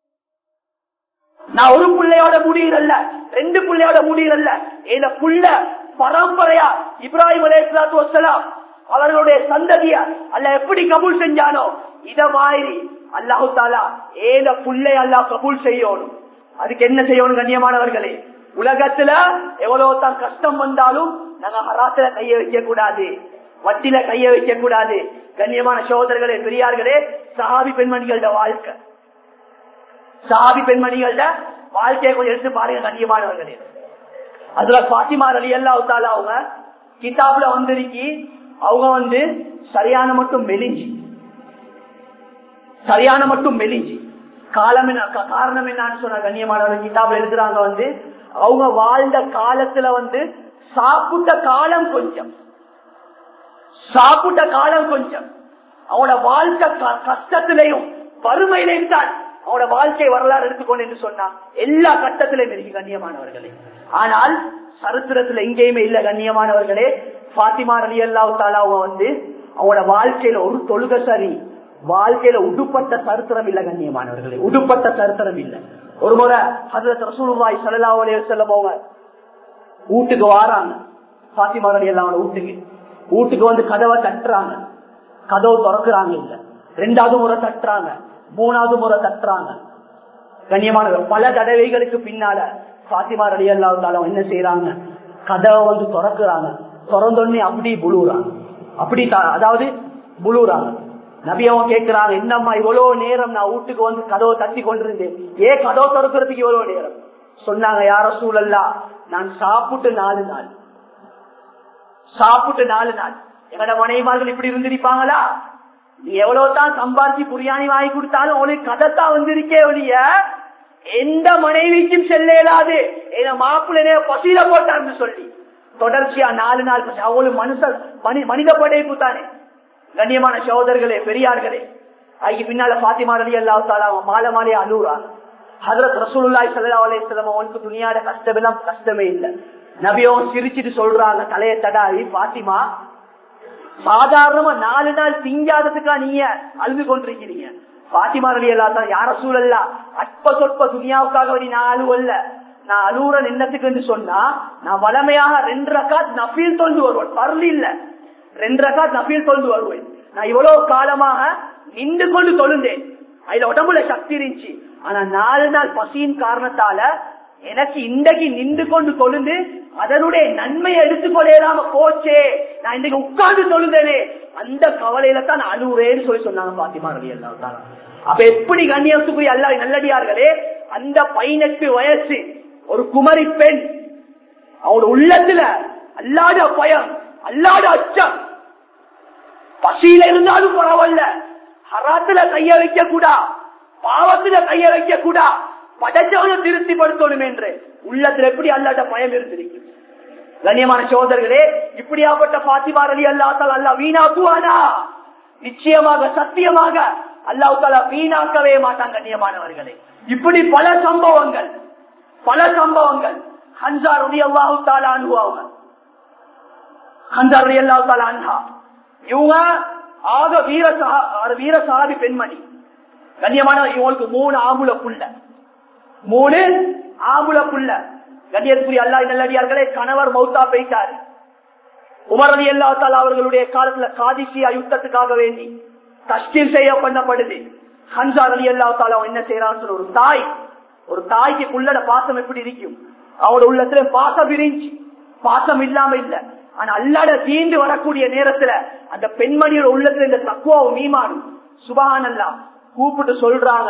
நான் ஒரு பிள்ளையோட முடியல, ரெண்டு பிள்ளையோட முடியல, இந்த புள்ள பரம்பரையா இப்ராஹிம் அலைஹிஸ்ஸலாத்து வஸ்ஸலாம் அவர்களுடைய சந்ததிய அல்லாஹ் எப்படி கபூல் செஞ்சானோ இத மாதிரி அல்லாஹ் தஆலா ஏத புள்ளை அல்லாஹ் கபூல் செய்யணும். அதுக்கு என்ன செய்யணும் கண்ணியமானவர்களே, உலகத்துல எவ்வளவு தான் கஷ்டம் வந்தாலும் நாங்க ஹராத்துல கைய வைக்க கூடாது, வட்டில கைய வைக்க கூடாது. கண்ணியமான சகோதரர்களே பெரியார்களே, சஹாபி பெண்மணிகளோட வாழ்க்கை, சஹாபி பெண்மணிகளோட வாழ்க்கையை கொஞ்சம் எடுத்து பாருங்க கண்ணியமானவர்களே. அதுல பாத்திமா ரலியல்லாஹு தஆலா அவங்க கிதாப்ல வந்திருக்கி, அவங்க வந்து சரியான மட்டும் மெலிஞ்சி, சரியான மட்டும் மெலிஞ்சி காலம் என்ன காரணம் என்னன்னு சொன்ன கண்ணியமானவர்கள் கிதாப்ல எழுதுறாங்க, வந்து அவங்க வாழ்ந்த காலத்துல வந்து சாப்பிட்ட காலம் கொஞ்சம், சாப்பிட்ட காலம் கொஞ்சம், அவங்களோட வாழ்க்கை கஷ்டத்திலையும் வறுமையிலையும் தான் அவனோட வாழ்க்கை வரலாறு எடுத்துக்கொண்டு என்று சொன்னா எல்லா கட்டத்திலும் இருக்கு கண்ணியமானவர்களே. ஆனால் சரித்திரத்துல எங்கேயுமே இல்ல கண்ணியமானவர்களே. பாத்திமா ரலியல்லாஹு தஆலா வந்து அவனோட வாழ்க்கையில ஒரு தொழுகை சரி, வாழ்க்கையில உடுப்பட்ட சரித்திரம் இல்ல கண்ணியமானவர்களே, உடுப்பட்ட சரித்திரம் இல்ல. ஒரு முறை ஹஜ்ரத் ரசூலுல்லாஹி ஸல்லல்லாஹு அலைஹி வஸல்லம் அவங்க வீட்டுக்கு வாராங்க, பாத்திமா ரலியல்லாஹு வீட்டுக்கு வீட்டுக்கு வந்து கதவை தட்டுறாங்க, கதவு திறக்கிறாங்க இல்ல, ரெண்டாவது முறை தட்டுறாங்க, மூணாவது முறை தட்டுறாங்க. கண்ணியமான பல தடவைகளுக்கு பின்னால பாத்திமா ரலியல்லாஹு தஆலா என்ன செய்யறாங்க, கதவை வந்து திறக்கிறாங்க, திறந்தோடனே அப்படி புழுறாங்க, அப்படி அதாவது புழுறாங்க. நபி அவங்க கேட்கிறாங்க, என்னம்மா இவ்வளவு நேரம் நான் வீட்டுக்கு வந்து கதவை தட்டி கொண்டிருந்தேன், ஏன் கதவை திறக்கிறதுக்கு இவ்வளவு நேரம்? சொன்னாங்க, யா ரசூலல்லாஹ் நான் சாப்பிட்டு நாலு நாள், சாப்பிட்டு நாலு நாள். எங்கட மனைவிமார்கள் இப்படி இருந்திருப்பாங்களா? நீ எவ்வளவுதான் சம்பாதிச்சு புரியாணி வாங்கி கொடுத்தாலும் அவனுக்கு கதைத்தான் வந்திருக்கே ஒழிய எந்த மனைவிக்கும் செல்ல இயலாது, என்ன மாப்பிள்ளை பசியில போட்டான்னு சொல்லி தொடர்ச்சியா நாலு நாள் அவங்களுக்கு மனுஷன் மனித படைப்பு தானே. கண்ணியமான சகோதரர்களே பெரியார்களே, அதுக்கு பின்னால பாத்திமா ரலியல்லாஹு தஆலா மாலை மாலையா அழுறாங்க. ஹஜ்ரத் ரசூலுல்லாஹி ஸல்லல்லாஹு அலைஹி வஸல்லம் அவங்களுக்கு துனியாட கஷ்டம் எல்லாம் கஷ்டமே இல்லை. நபியும் சிரிச்சிட்டு சொல்றாங்க, தலையை தடாவி, பாத்திமா சாதாரணமா நாலு நாள் திங்காததுக்கா நீங்க அழுது கொண்டிருக்கிறீங்க? பாத்திமா ரலியல்லாஹு தஆலா, யா ரசூலல்லாஹ் அற்ப சொற்ப துனியாவுக்காக நான் அழுவல்ல, நான் அழுவுற நின்னத்துக்கு சொன்னா நான் வளமையாக ரெண்டு ரக்காத் நஃபீல் தொழுது வருவேன், பரல் இல்ல, ரெண்டு ரக்காத் நஃபீல் தொழுது வருவேன். நான் இவ்வளவு காலமாக நின்று கொண்டு தொழுந்தேன், அதுல உடம்புல சக்தி இருந்துச்சு. ஆனா நாலு நாள் பசியின் காரணத்தால எனக்கு இன்றைக்கு நின்று கொண்டு தொழுந்து அதனுடைய நன்மையை எடுத்துக்கொள்ளாம போச்சே, நான் இன்றைக்கு உட்கார்ந்து தொழுந்தேனே, அந்த கவலையில தான் நான் அழுவுறேன்னு சொல்லி சொன்னாங்க பாத்திமா ரலியல்லாஹு தஆலா. அப்ப எப்படி கண்ணியத்துக்குரிய அல்லாஹ் நல்லடியார்களே, அந்த பதினெட்டு வயசு ஒரு குமரி பெண், அவனோட உள்ளத்துல அல்லாத பயம், அல்லாத அச்சம், பசியில இருந்தாலும் பரவாயில்ல, ஹராத்துல கைய வைக்க கூடா, பாவத்துல கைய வைக்க கூடா, படைச்சவனை திருப்திப்படுத்தணும் என்று உள்ளத்துல எப்படி அல்லாத பயம் இருந்திருக்கு. கண்ணியமான சகோதரர்களே, இப்படியாப்பட்ட பாத்திமா ரலியல்லாஹு தஆலா அல்லாஹ் வீணாக்குவானா? நிச்சயமாக சத்தியமாக அல்லாஹ் தஆலா வீணாக்கவே மாட்டான். கண்ணியமானவர்களே, இப்படி பல சம்பவங்கள் பல சம்பவங்கள் ஹன்ஸா ரலியல்லாஹு தஆலா அன்ஹு, ஹன்ஸா ரலியல்லாஹு தஆலா அன்ஹா இவங்க ஆக வீர வீர சஹாபி பெண்மணி. கண்ணியமான இவங்களுக்கு மூணு ஆம்புல புள்ள மூணு ஆம்புல புள்ள கண்ணியத்துக்குரிய அல்லாஹ் நல்லடியார்களே, கணவர் மௌத்தா போயிட்டாரு. உமர் ரலியல்லாஹு தஆலா அவர்களுடைய காலத்துல காதிசியா யுத்தத்துக்காக வேண்டி தஷ்கீல் செய்ய பண்ணப்படுது. ஹன்சா ரலியல்லாஹு தஆலா என்ன செய்யறான்னு ஒரு தாய், ஒரு தாய்க்கு புள்ளட பாசம் எப்படி இருக்கும்? அவரோட உள்ளத்துல பாசம் விரிஞ்சு, பாசம் இல்லாம இல்ல. ஆனா அல்லாட தீண்டு வரக்கூடிய நேரத்துல அந்த பெண்மணியோட உள்ளத்துல இந்த தக்குவாவும் ஈமானும் சுப்ஹானல்லாஹ் கூப்பிட்டு சொல்றாங்க,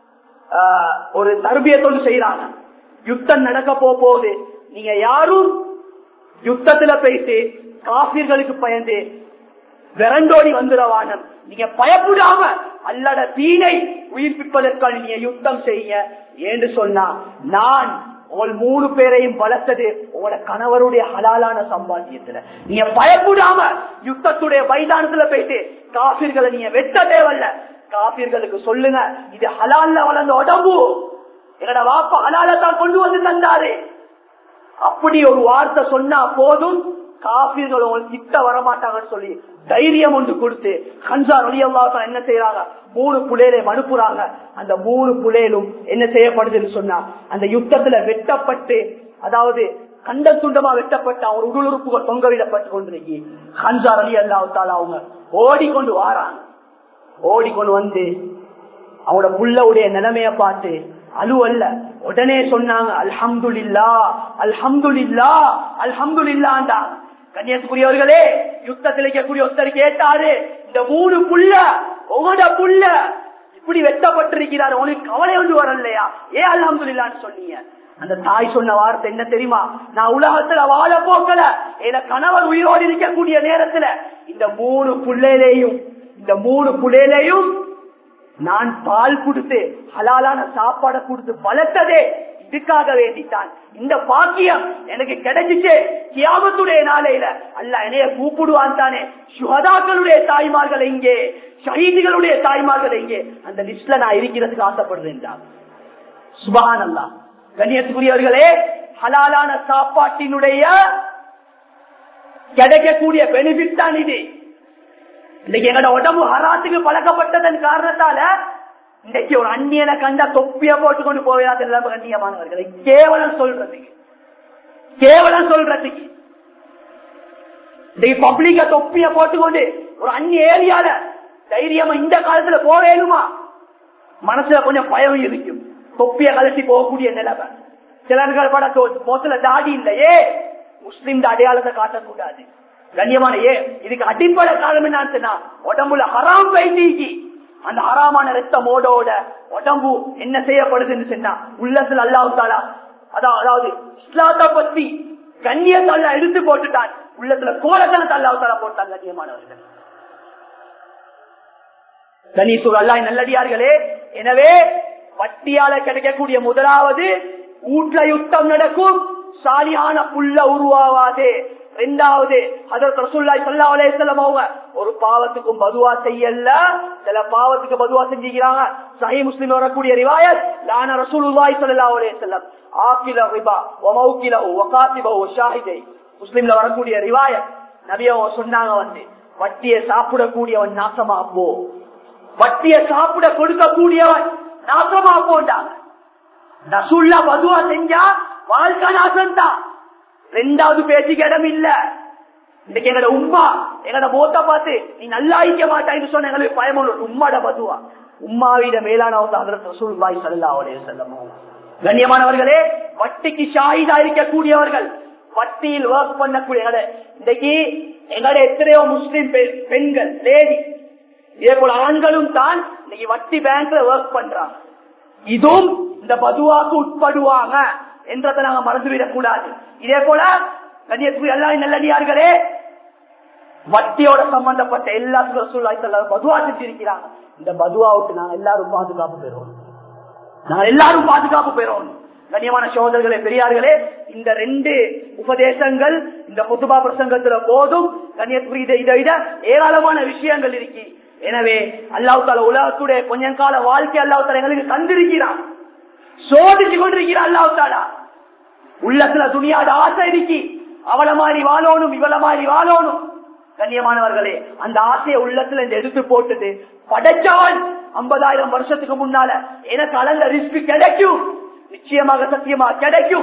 ஒரு தர்பியத்தோடு செய்யறாங்க. யுத்தம் நடக்க போகுது, நீங்க யாரும் யுத்தத்துல போயிட்டு காபிர்களுக்கு பயந்து விரண்டோடி வந்துடவானம், நீங்க பயப்படாம அல்லாட தீனை உயிர்ப்பிப்பதற்காக நீங்க யுத்தம் செய்ய என்று சொன்னா, நான் உங்கள் மூணு பேரையும் வளர்த்தது உங்களோட கணவருடைய ஹலாலான சம்பாத்தியத்துல. நீங்க பயப்படாம யுத்தத்துடைய மைதானத்துல போயிட்டு காபிர்களை நீங்க வெட்ட தேவையில்ல, காபிர்களுக்கு சொல்லுங்க இது ஹலால்ல வளர்ந்த உடம்பு, என்னோட வாப்பா ஹலாலத்தான் கொண்டு வந்து தந்தாரு. அப்படி ஒரு வார்த்தை சொன்னா போதும், காபிர்கள் உங்களுக்கு கிட்ட வரமாட்டாங்கன்னு சொல்லி தைரியம் ஒன்று கொடுத்து ஹன்சா ரலியல்லாஹு தஆலா என்ன செய்யறாங்க, மூணு புலேலையும் அனுப்புறாங்க. அந்த மூணு புலேலும் என்ன செய்யப்படுதுன்னு சொன்னா, அந்த யுத்தத்துல வெட்டப்பட்டு, அதாவது கண்ட துண்டமா வெட்டப்பட்டு அவங்க உடல் உறுப்புகள் தொங்கவிடப்பட்டு கொண்டிருக்கி ஹன்சா ரலியல்லாஹு தஆலா அவங்க ஓடிக்கொண்டு வாராங்க. ஓடிக்கொண்டு வந்து அவங்களோட புள்ளவுடைய நிலைமைய பார்த்து அழுவல்ல, உடனே சொன்னாங்க அல்ஹம்துலில்லாஹ் அல்ஹம்துலில்லாஹ் அல்ஹம்துலில்லாஹ்டா. கண்ணியத்துக்குரியவர்களே, யுத்தத்தில் இருக்கக்கூடிய ஒருத்தர் கேட்டாரு, இந்த மூணு புள்ள உங்களோட புள்ள இப்படி வெட்டப்பட்டிருக்கிறார், உங்களுக்கு கவலை ஒன்று வரலையா, ஏன் அல்ஹம்துலில்லாஹ்னு சொன்னீங்க? அந்த தாய் சொன்ன வார்த்தை என்ன தெரியுமா, நான் உலகத்துல வாழ போக்கல, என கணவர் உயிரோடு இருக்கக்கூடிய நேரத்துல இந்த மூணு புள்ளையிலையும் இந்த மூணு புள்ளையிலையும் நான் பால் கொடுத்து ஹலாலான சாப்பாடை கொடுத்து வளர்த்ததே இதுக்காக வேண்டித்தான். இந்த பாக்கியம் எனக்கு கிடைச்சிச்சு, கியாமத்துடைய நாளையில அல்லாஹ் என்னைய கூப்பிடுவான் தானே. சுஹதாக்களுடைய தாய்மார்கள் எங்கே, ஷஹீதுகளுடைய தாய்மார்கள் எங்கே, அந்த லிஸ்ட்ல நான் இருக்கிறதுக்கு ஆசைப்படுறேன். சுப்ஹானல்லாஹ். கண்ணியத்துக்குரியவர்களே, ஹலாலான சாப்பாட்டினுடைய கிடைக்கக்கூடிய பெனிஃபிட் தான் இது. இன்னைக்கு எங்களோட உடம்பு ஹராத்துக்கு பழக்கப்பட்டதன் காரணத்தால இன்னைக்கு ஒரு அந்நியனை கண்டா தொப்பிய போட்டு கொண்டு போவாது. கண்ணியமானவர்களை கேவலம் சொல்றதுக்கு கேவலம் சொல்றதுக்கு இன்னைக்கு பப்ளிக்க தொப்பிய போட்டுக்கொண்டு ஒரு அந்நிய ஏரியால தைரியமா இந்த காலத்துல போவேணுமா? மனசுல கொஞ்சம் பயம் இருக்கும். தொப்பிய கலட்டி போகக்கூடிய நிலைமை. சிலர்கள் பட மோசல தாடி இல்லையே, முஸ்லிம் அடையாளத்தை காட்டக்கூடாது. கண்ணியமான ஏ இதுக்கு அடிப்படை காரணம் என்ன? உடம்புல ஹராம் வைத்தீங்கி அந்த ஹராமான ரத்தமோட உடம்பு என்ன செய்யப்படுதுன்னு சொன்னா, உள்ளத்துல அல்லாஹ் தஆலா அதாவது இஸ்லாத்தை பத்தி கண்ணியத்தை அல்லாஹ் எடுத்து போட்டுட்டான், உள்ளத்துல கோலத்தனத்தை அல்லாஹ் தஆலா போட்டான். கண்ணியமானவர்கள், கணீசூர் அல்லாஹ் நல்லடியார்களே, எனவே வட்டியால கிடைக்கக்கூடிய முதலாவது ஊட்ல யுத்தம் நடக்கும், சாலியான புல்ல உருவாவாது. இரண்டாவது ஹஜ்ரத் ரசூலுல்லாஹி ஸல்லல்லாஹு அலைஹி வஸல்லம் அவங்க ஒரு பாவத்துக்கும் பதுவா செய்யல, சில பாவத்துக்கு பதுவா செஞ்சுக்கிறாங்க. சஹீஹ் முஸ்லிம் வரக்கூடிய ரிவாயத், லான ரசூலுல்லாஹி ஸல்லல்லாஹு அலைஹி வஸல்லம் ஆகில ரிபா வ மௌகிலஹு வ காதிபஹு வ ஷாஹிதை. முஸ்லிம்ல வரக்கூடிய ரிவாயத், நபி அவங்க சொன்னாங்க வந்து வட்டியை சாப்பிடக்கூடியவன் நாசமா போ, வட்டியை சாப்பிட கொடுக்கக்கூடியவன் நாசமா போண்டாங்க. ரசூலுல்லாஹ் பதுவா செஞ்சா வாழ்க்கை நாசம் தான். ரெண்டாவது பேச்சுக்கு இடம் இல்ல. இன்னைக்கு எங்களோட உம்மா எங்களோட மோத்த பார்த்து நீ நல்லா இருக்க மாட்டான்னு சொன்ன எங்களுக்கு பயம். உம்மாட பதுவா, உம்மாவிட மேலானவங்க ஹஜ்ரத் ரசூலுல்லாஹி ஸல்லல்லாஹு அலைஹி வஸல்லம். கண்ணியமானவர்களே, வட்டிக்கு ஷாஹிதா இருக்கக்கூடியவர்கள், வட்டியில் ஒர்க் பண்ணக்கூடிய இன்னைக்கு எங்களுடைய எத்தனையோ முஸ்லிம் பெண்கள் லேடி, இதே போல ஆண்களும் தான் இன்னைக்கு வட்டி பேங்க்ல ஒர்க் பண்றாங்க. இதுவும் இந்த பதுவாக்கு உட்படுவாங்க என்றதை நாங்க மறந்துவிடக் கூடாது. இதே போல கண்ணியத்துக்கு எல்லாரும் நல்லடியார்களே, வட்டியோட சம்பந்தப்பட்ட எல்லாத்துக்கும் ரசூலுல்லாஹி ஸல்லல்லாஹு அலைஹி வஸல்லம் பதுவா செஞ்சிருக்கிறாங்க. இந்த பதுவா விட்டு நாங்க எல்லாரும் பாதுகாப்பு பெறுவோம், நாங்க எல்லாரும் பாதுகாப்பு பெறுவோம். கண்ணியமான சகோதரர்களே, பெரியார்களே, இந்த ரெண்டு உபதேசங்கள் இந்த குத்துபா பிரசங்கத்துல போதும். கண்ணியத்துக்கு இதை விட ஏராளமான விஷயங்கள் இருக்கு. எனவே அல்லாஹ் தஆலா உலகத்துடைய கொஞ்ச கால வாழ்க்கை அல்லாஹ் தஆலா எங்களுக்கு தந்திருக்கிறான், சோதிச்சு கொண்டிருக்கிறான். அல்லாஹ் தஆலா உள்ளத்துல துணியாத ஆசை இருக்கி, அவள மாதிரி வாழணும் இவள மாதிரி வாழணும். கண்ணியமானவர்களே, அந்த ஆசையை உள்ளத்துல எடுத்து போட்டுட்டு படைச்சவன் ஐம்பதாயிரம் வருஷத்துக்கு முன்னால எனக்கு அளந்த ரிஸ்க் கிடைக்கும், நிச்சயமாக சத்தியமா கிடைக்கும்.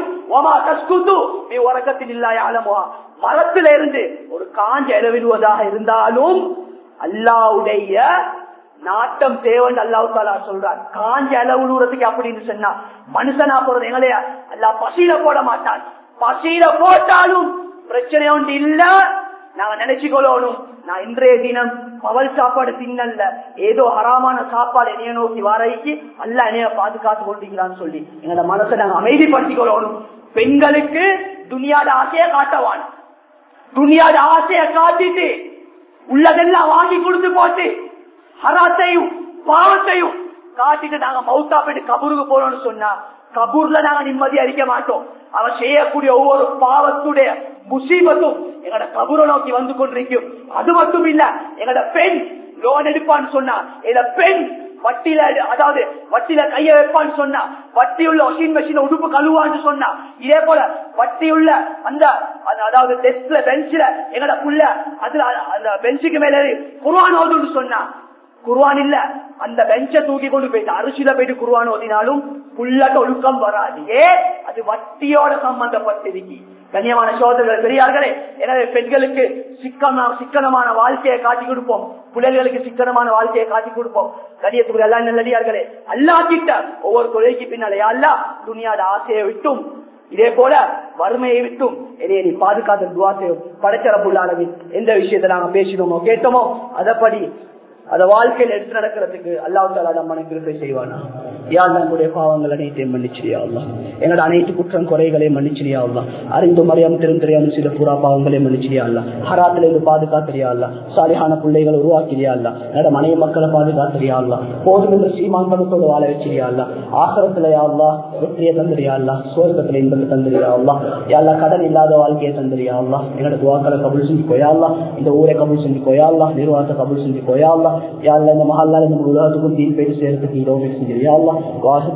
உறக்கத்தில் இல்லாய ஆலமுவா, மரத்தில இருந்து ஒரு காஞ்ச இலவிடுவதாக இருந்தாலும் அல்லாவுடைய நாட்டம் தேவன் அல்லாஹ் தஆலா சொல்றார். காஞ்ச அளவுறதுக்கு அப்படின்னு சொன்னா மனுஷனா போறது எங்களையா அல்லாஹ் பசியில போட மாட்டான். பசியில போட்டாலும் பிரச்சனை ஒன்று இல்ல, நாங்க நினைச்சுக்கொள்ளணும். நான் இன்றைய தினம் பவல் சாப்பாடு தின்னல்ல, ஏதோ ஹராமான சாப்பாடு என்னைய நோக்கி வரைக்கு அல்ல என்னைய பாதுகாத்து கொண்டிருக்கிறான்னு சொல்லி எங்களோட மனசை நாங்க அமைதிப்படுத்திக் கொள்ளணும். பெண்களுக்கு துனியாட ஆசையை காட்டவான், துனியாட ஆசையை காட்டிட்டு உள்ளதெல்லாம் வாங்கி கொடுத்து போட்டு ஹராத்தையும் பாவத்தையும் காட்டிட்டு நாங்க மௌத்தா போயிட்டு கபூருக்கு போறோம்னு சொன்னா கபூர்ல நாங்க நிம்மதி அளிக்க மாட்டோம். அவன் செய்யக்கூடிய ஒவ்வொரு பாவத்துடைய முசீபத்தும் எங்களோட கபூரை நோக்கி வந்து கொண்டிருக்கும். அது மட்டும் இல்ல, எங்களோட பெண் லோன் எடுப்பான்னு சொன்னா, எங்க பெண் வட்டியில அதாவது வட்டியில கைய வைப்பான்னு சொன்னா, வட்டியுள்ள வாஷிங் மெஷின் உடுப்பு கழுவான்னு சொன்னா, இதே போல வட்டியுள்ள அந்த அதாவது டெஸ்க்ல பெஞ்சில எங்களோட புள்ள அதுல அந்த பெஞ்சுக்கு மேல குர்ஆன் ஓதுன்னு சொன்னா, குர்ஆன் இல்ல அந்த பெஞ்ச தூக்கி கொண்டு போயிட்டு அரிசியில போயிட்டு குர்ஆன் ஓதினாலும் புள்ளட்ட ஒழுக்கம் வராது. ஏன்? அது வட்டியோட சம்பந்தப்பட்டிருக்கு. கண்ணியமான சோதரர்கள் பெரியார்களே, எனவே பெண்களுக்கு சிக்கன சிக்கனமான வாழ்க்கையை காட்டி கொடுப்போம், பிள்ளைகளுக்கு சிக்கனமான வாழ்க்கையை காட்டி கொடுப்போம். கண்ணியத்துக்கு எல்லாம் நல்லடியார்களே, அல்லாஹ் கிட்ட ஒவ்வொரு தொழிலுக்கு பின்னாலே அல்லாஹ் துனியாத ஆசையை விட்டும் இதே போல வறுமையை விட்டும் என்னைய நீ பாதுகாத்து துஆ செய்யும். படைச்ச ரப்புல் ஆலமீன் எந்த விஷயத்தை நாங்க பேசினோமோ கேட்டோமோ அதப்படி அத வாழ்க்கையில் எடுத்து நடக்கிறதுக்கு அல்லாஹ் தஆலா நம்ம கிருபை செய்வானா. யா அல்லாஹ், நம்முடைய பாவங்கள் அனைத்தையும் மன்னிச்சியா அல்லாஹ், எங்களோட அனைத்து குற்றம் குறைகளையும் மன்னிச்சியா அல்லாஹ், அறிந்து மறியாம தெரிந்து தெரியாமல் சில பூரா பாவங்களையும் மன்னிச்சியா அல்லாஹ், ஹராத்துல இருந்து பாதுகாத்திரியா அல்லாஹ், சாலிஹான பிள்ளைகளை உருவாக்கிறியா அல்லாஹ், என்னோட மனைவி மக்களை பாதுகாத்திரியா அல்லாஹ், போதும் என்று சீமாந்தனத்தோடு வாழ வச்சிரியா அல்லாஹ், ஆகிரத்துல யா அல்லாஹ் வெற்றியை தந்திரியா அல்லாஹ், சுவர்க்கத்துல இன்பத்தை தந்திரியா அல்லாஹ், யா அல்லாஹ் கடன் இல்லாத வாழ்க்கையை தந்திரியா அல்லாஹ், என்னோட துஆக்களை கபூல் செஞ்சுக்கோயா அல்லாஹ், இந்த ஊரை கபூல் செஞ்சுக்கோயா அல்லாஹ், நிர்வாகத்தை கபூல் செஞ்சுக்கோயா அல்லாஹ், யா அல்லாஹ் இந்த மஹல்லால நம்ம உலகத்துக்கும் தீன் போயிட்டு சேர்த்துக்கு யோகி செஞ்சிரியா அல்லாஹ்.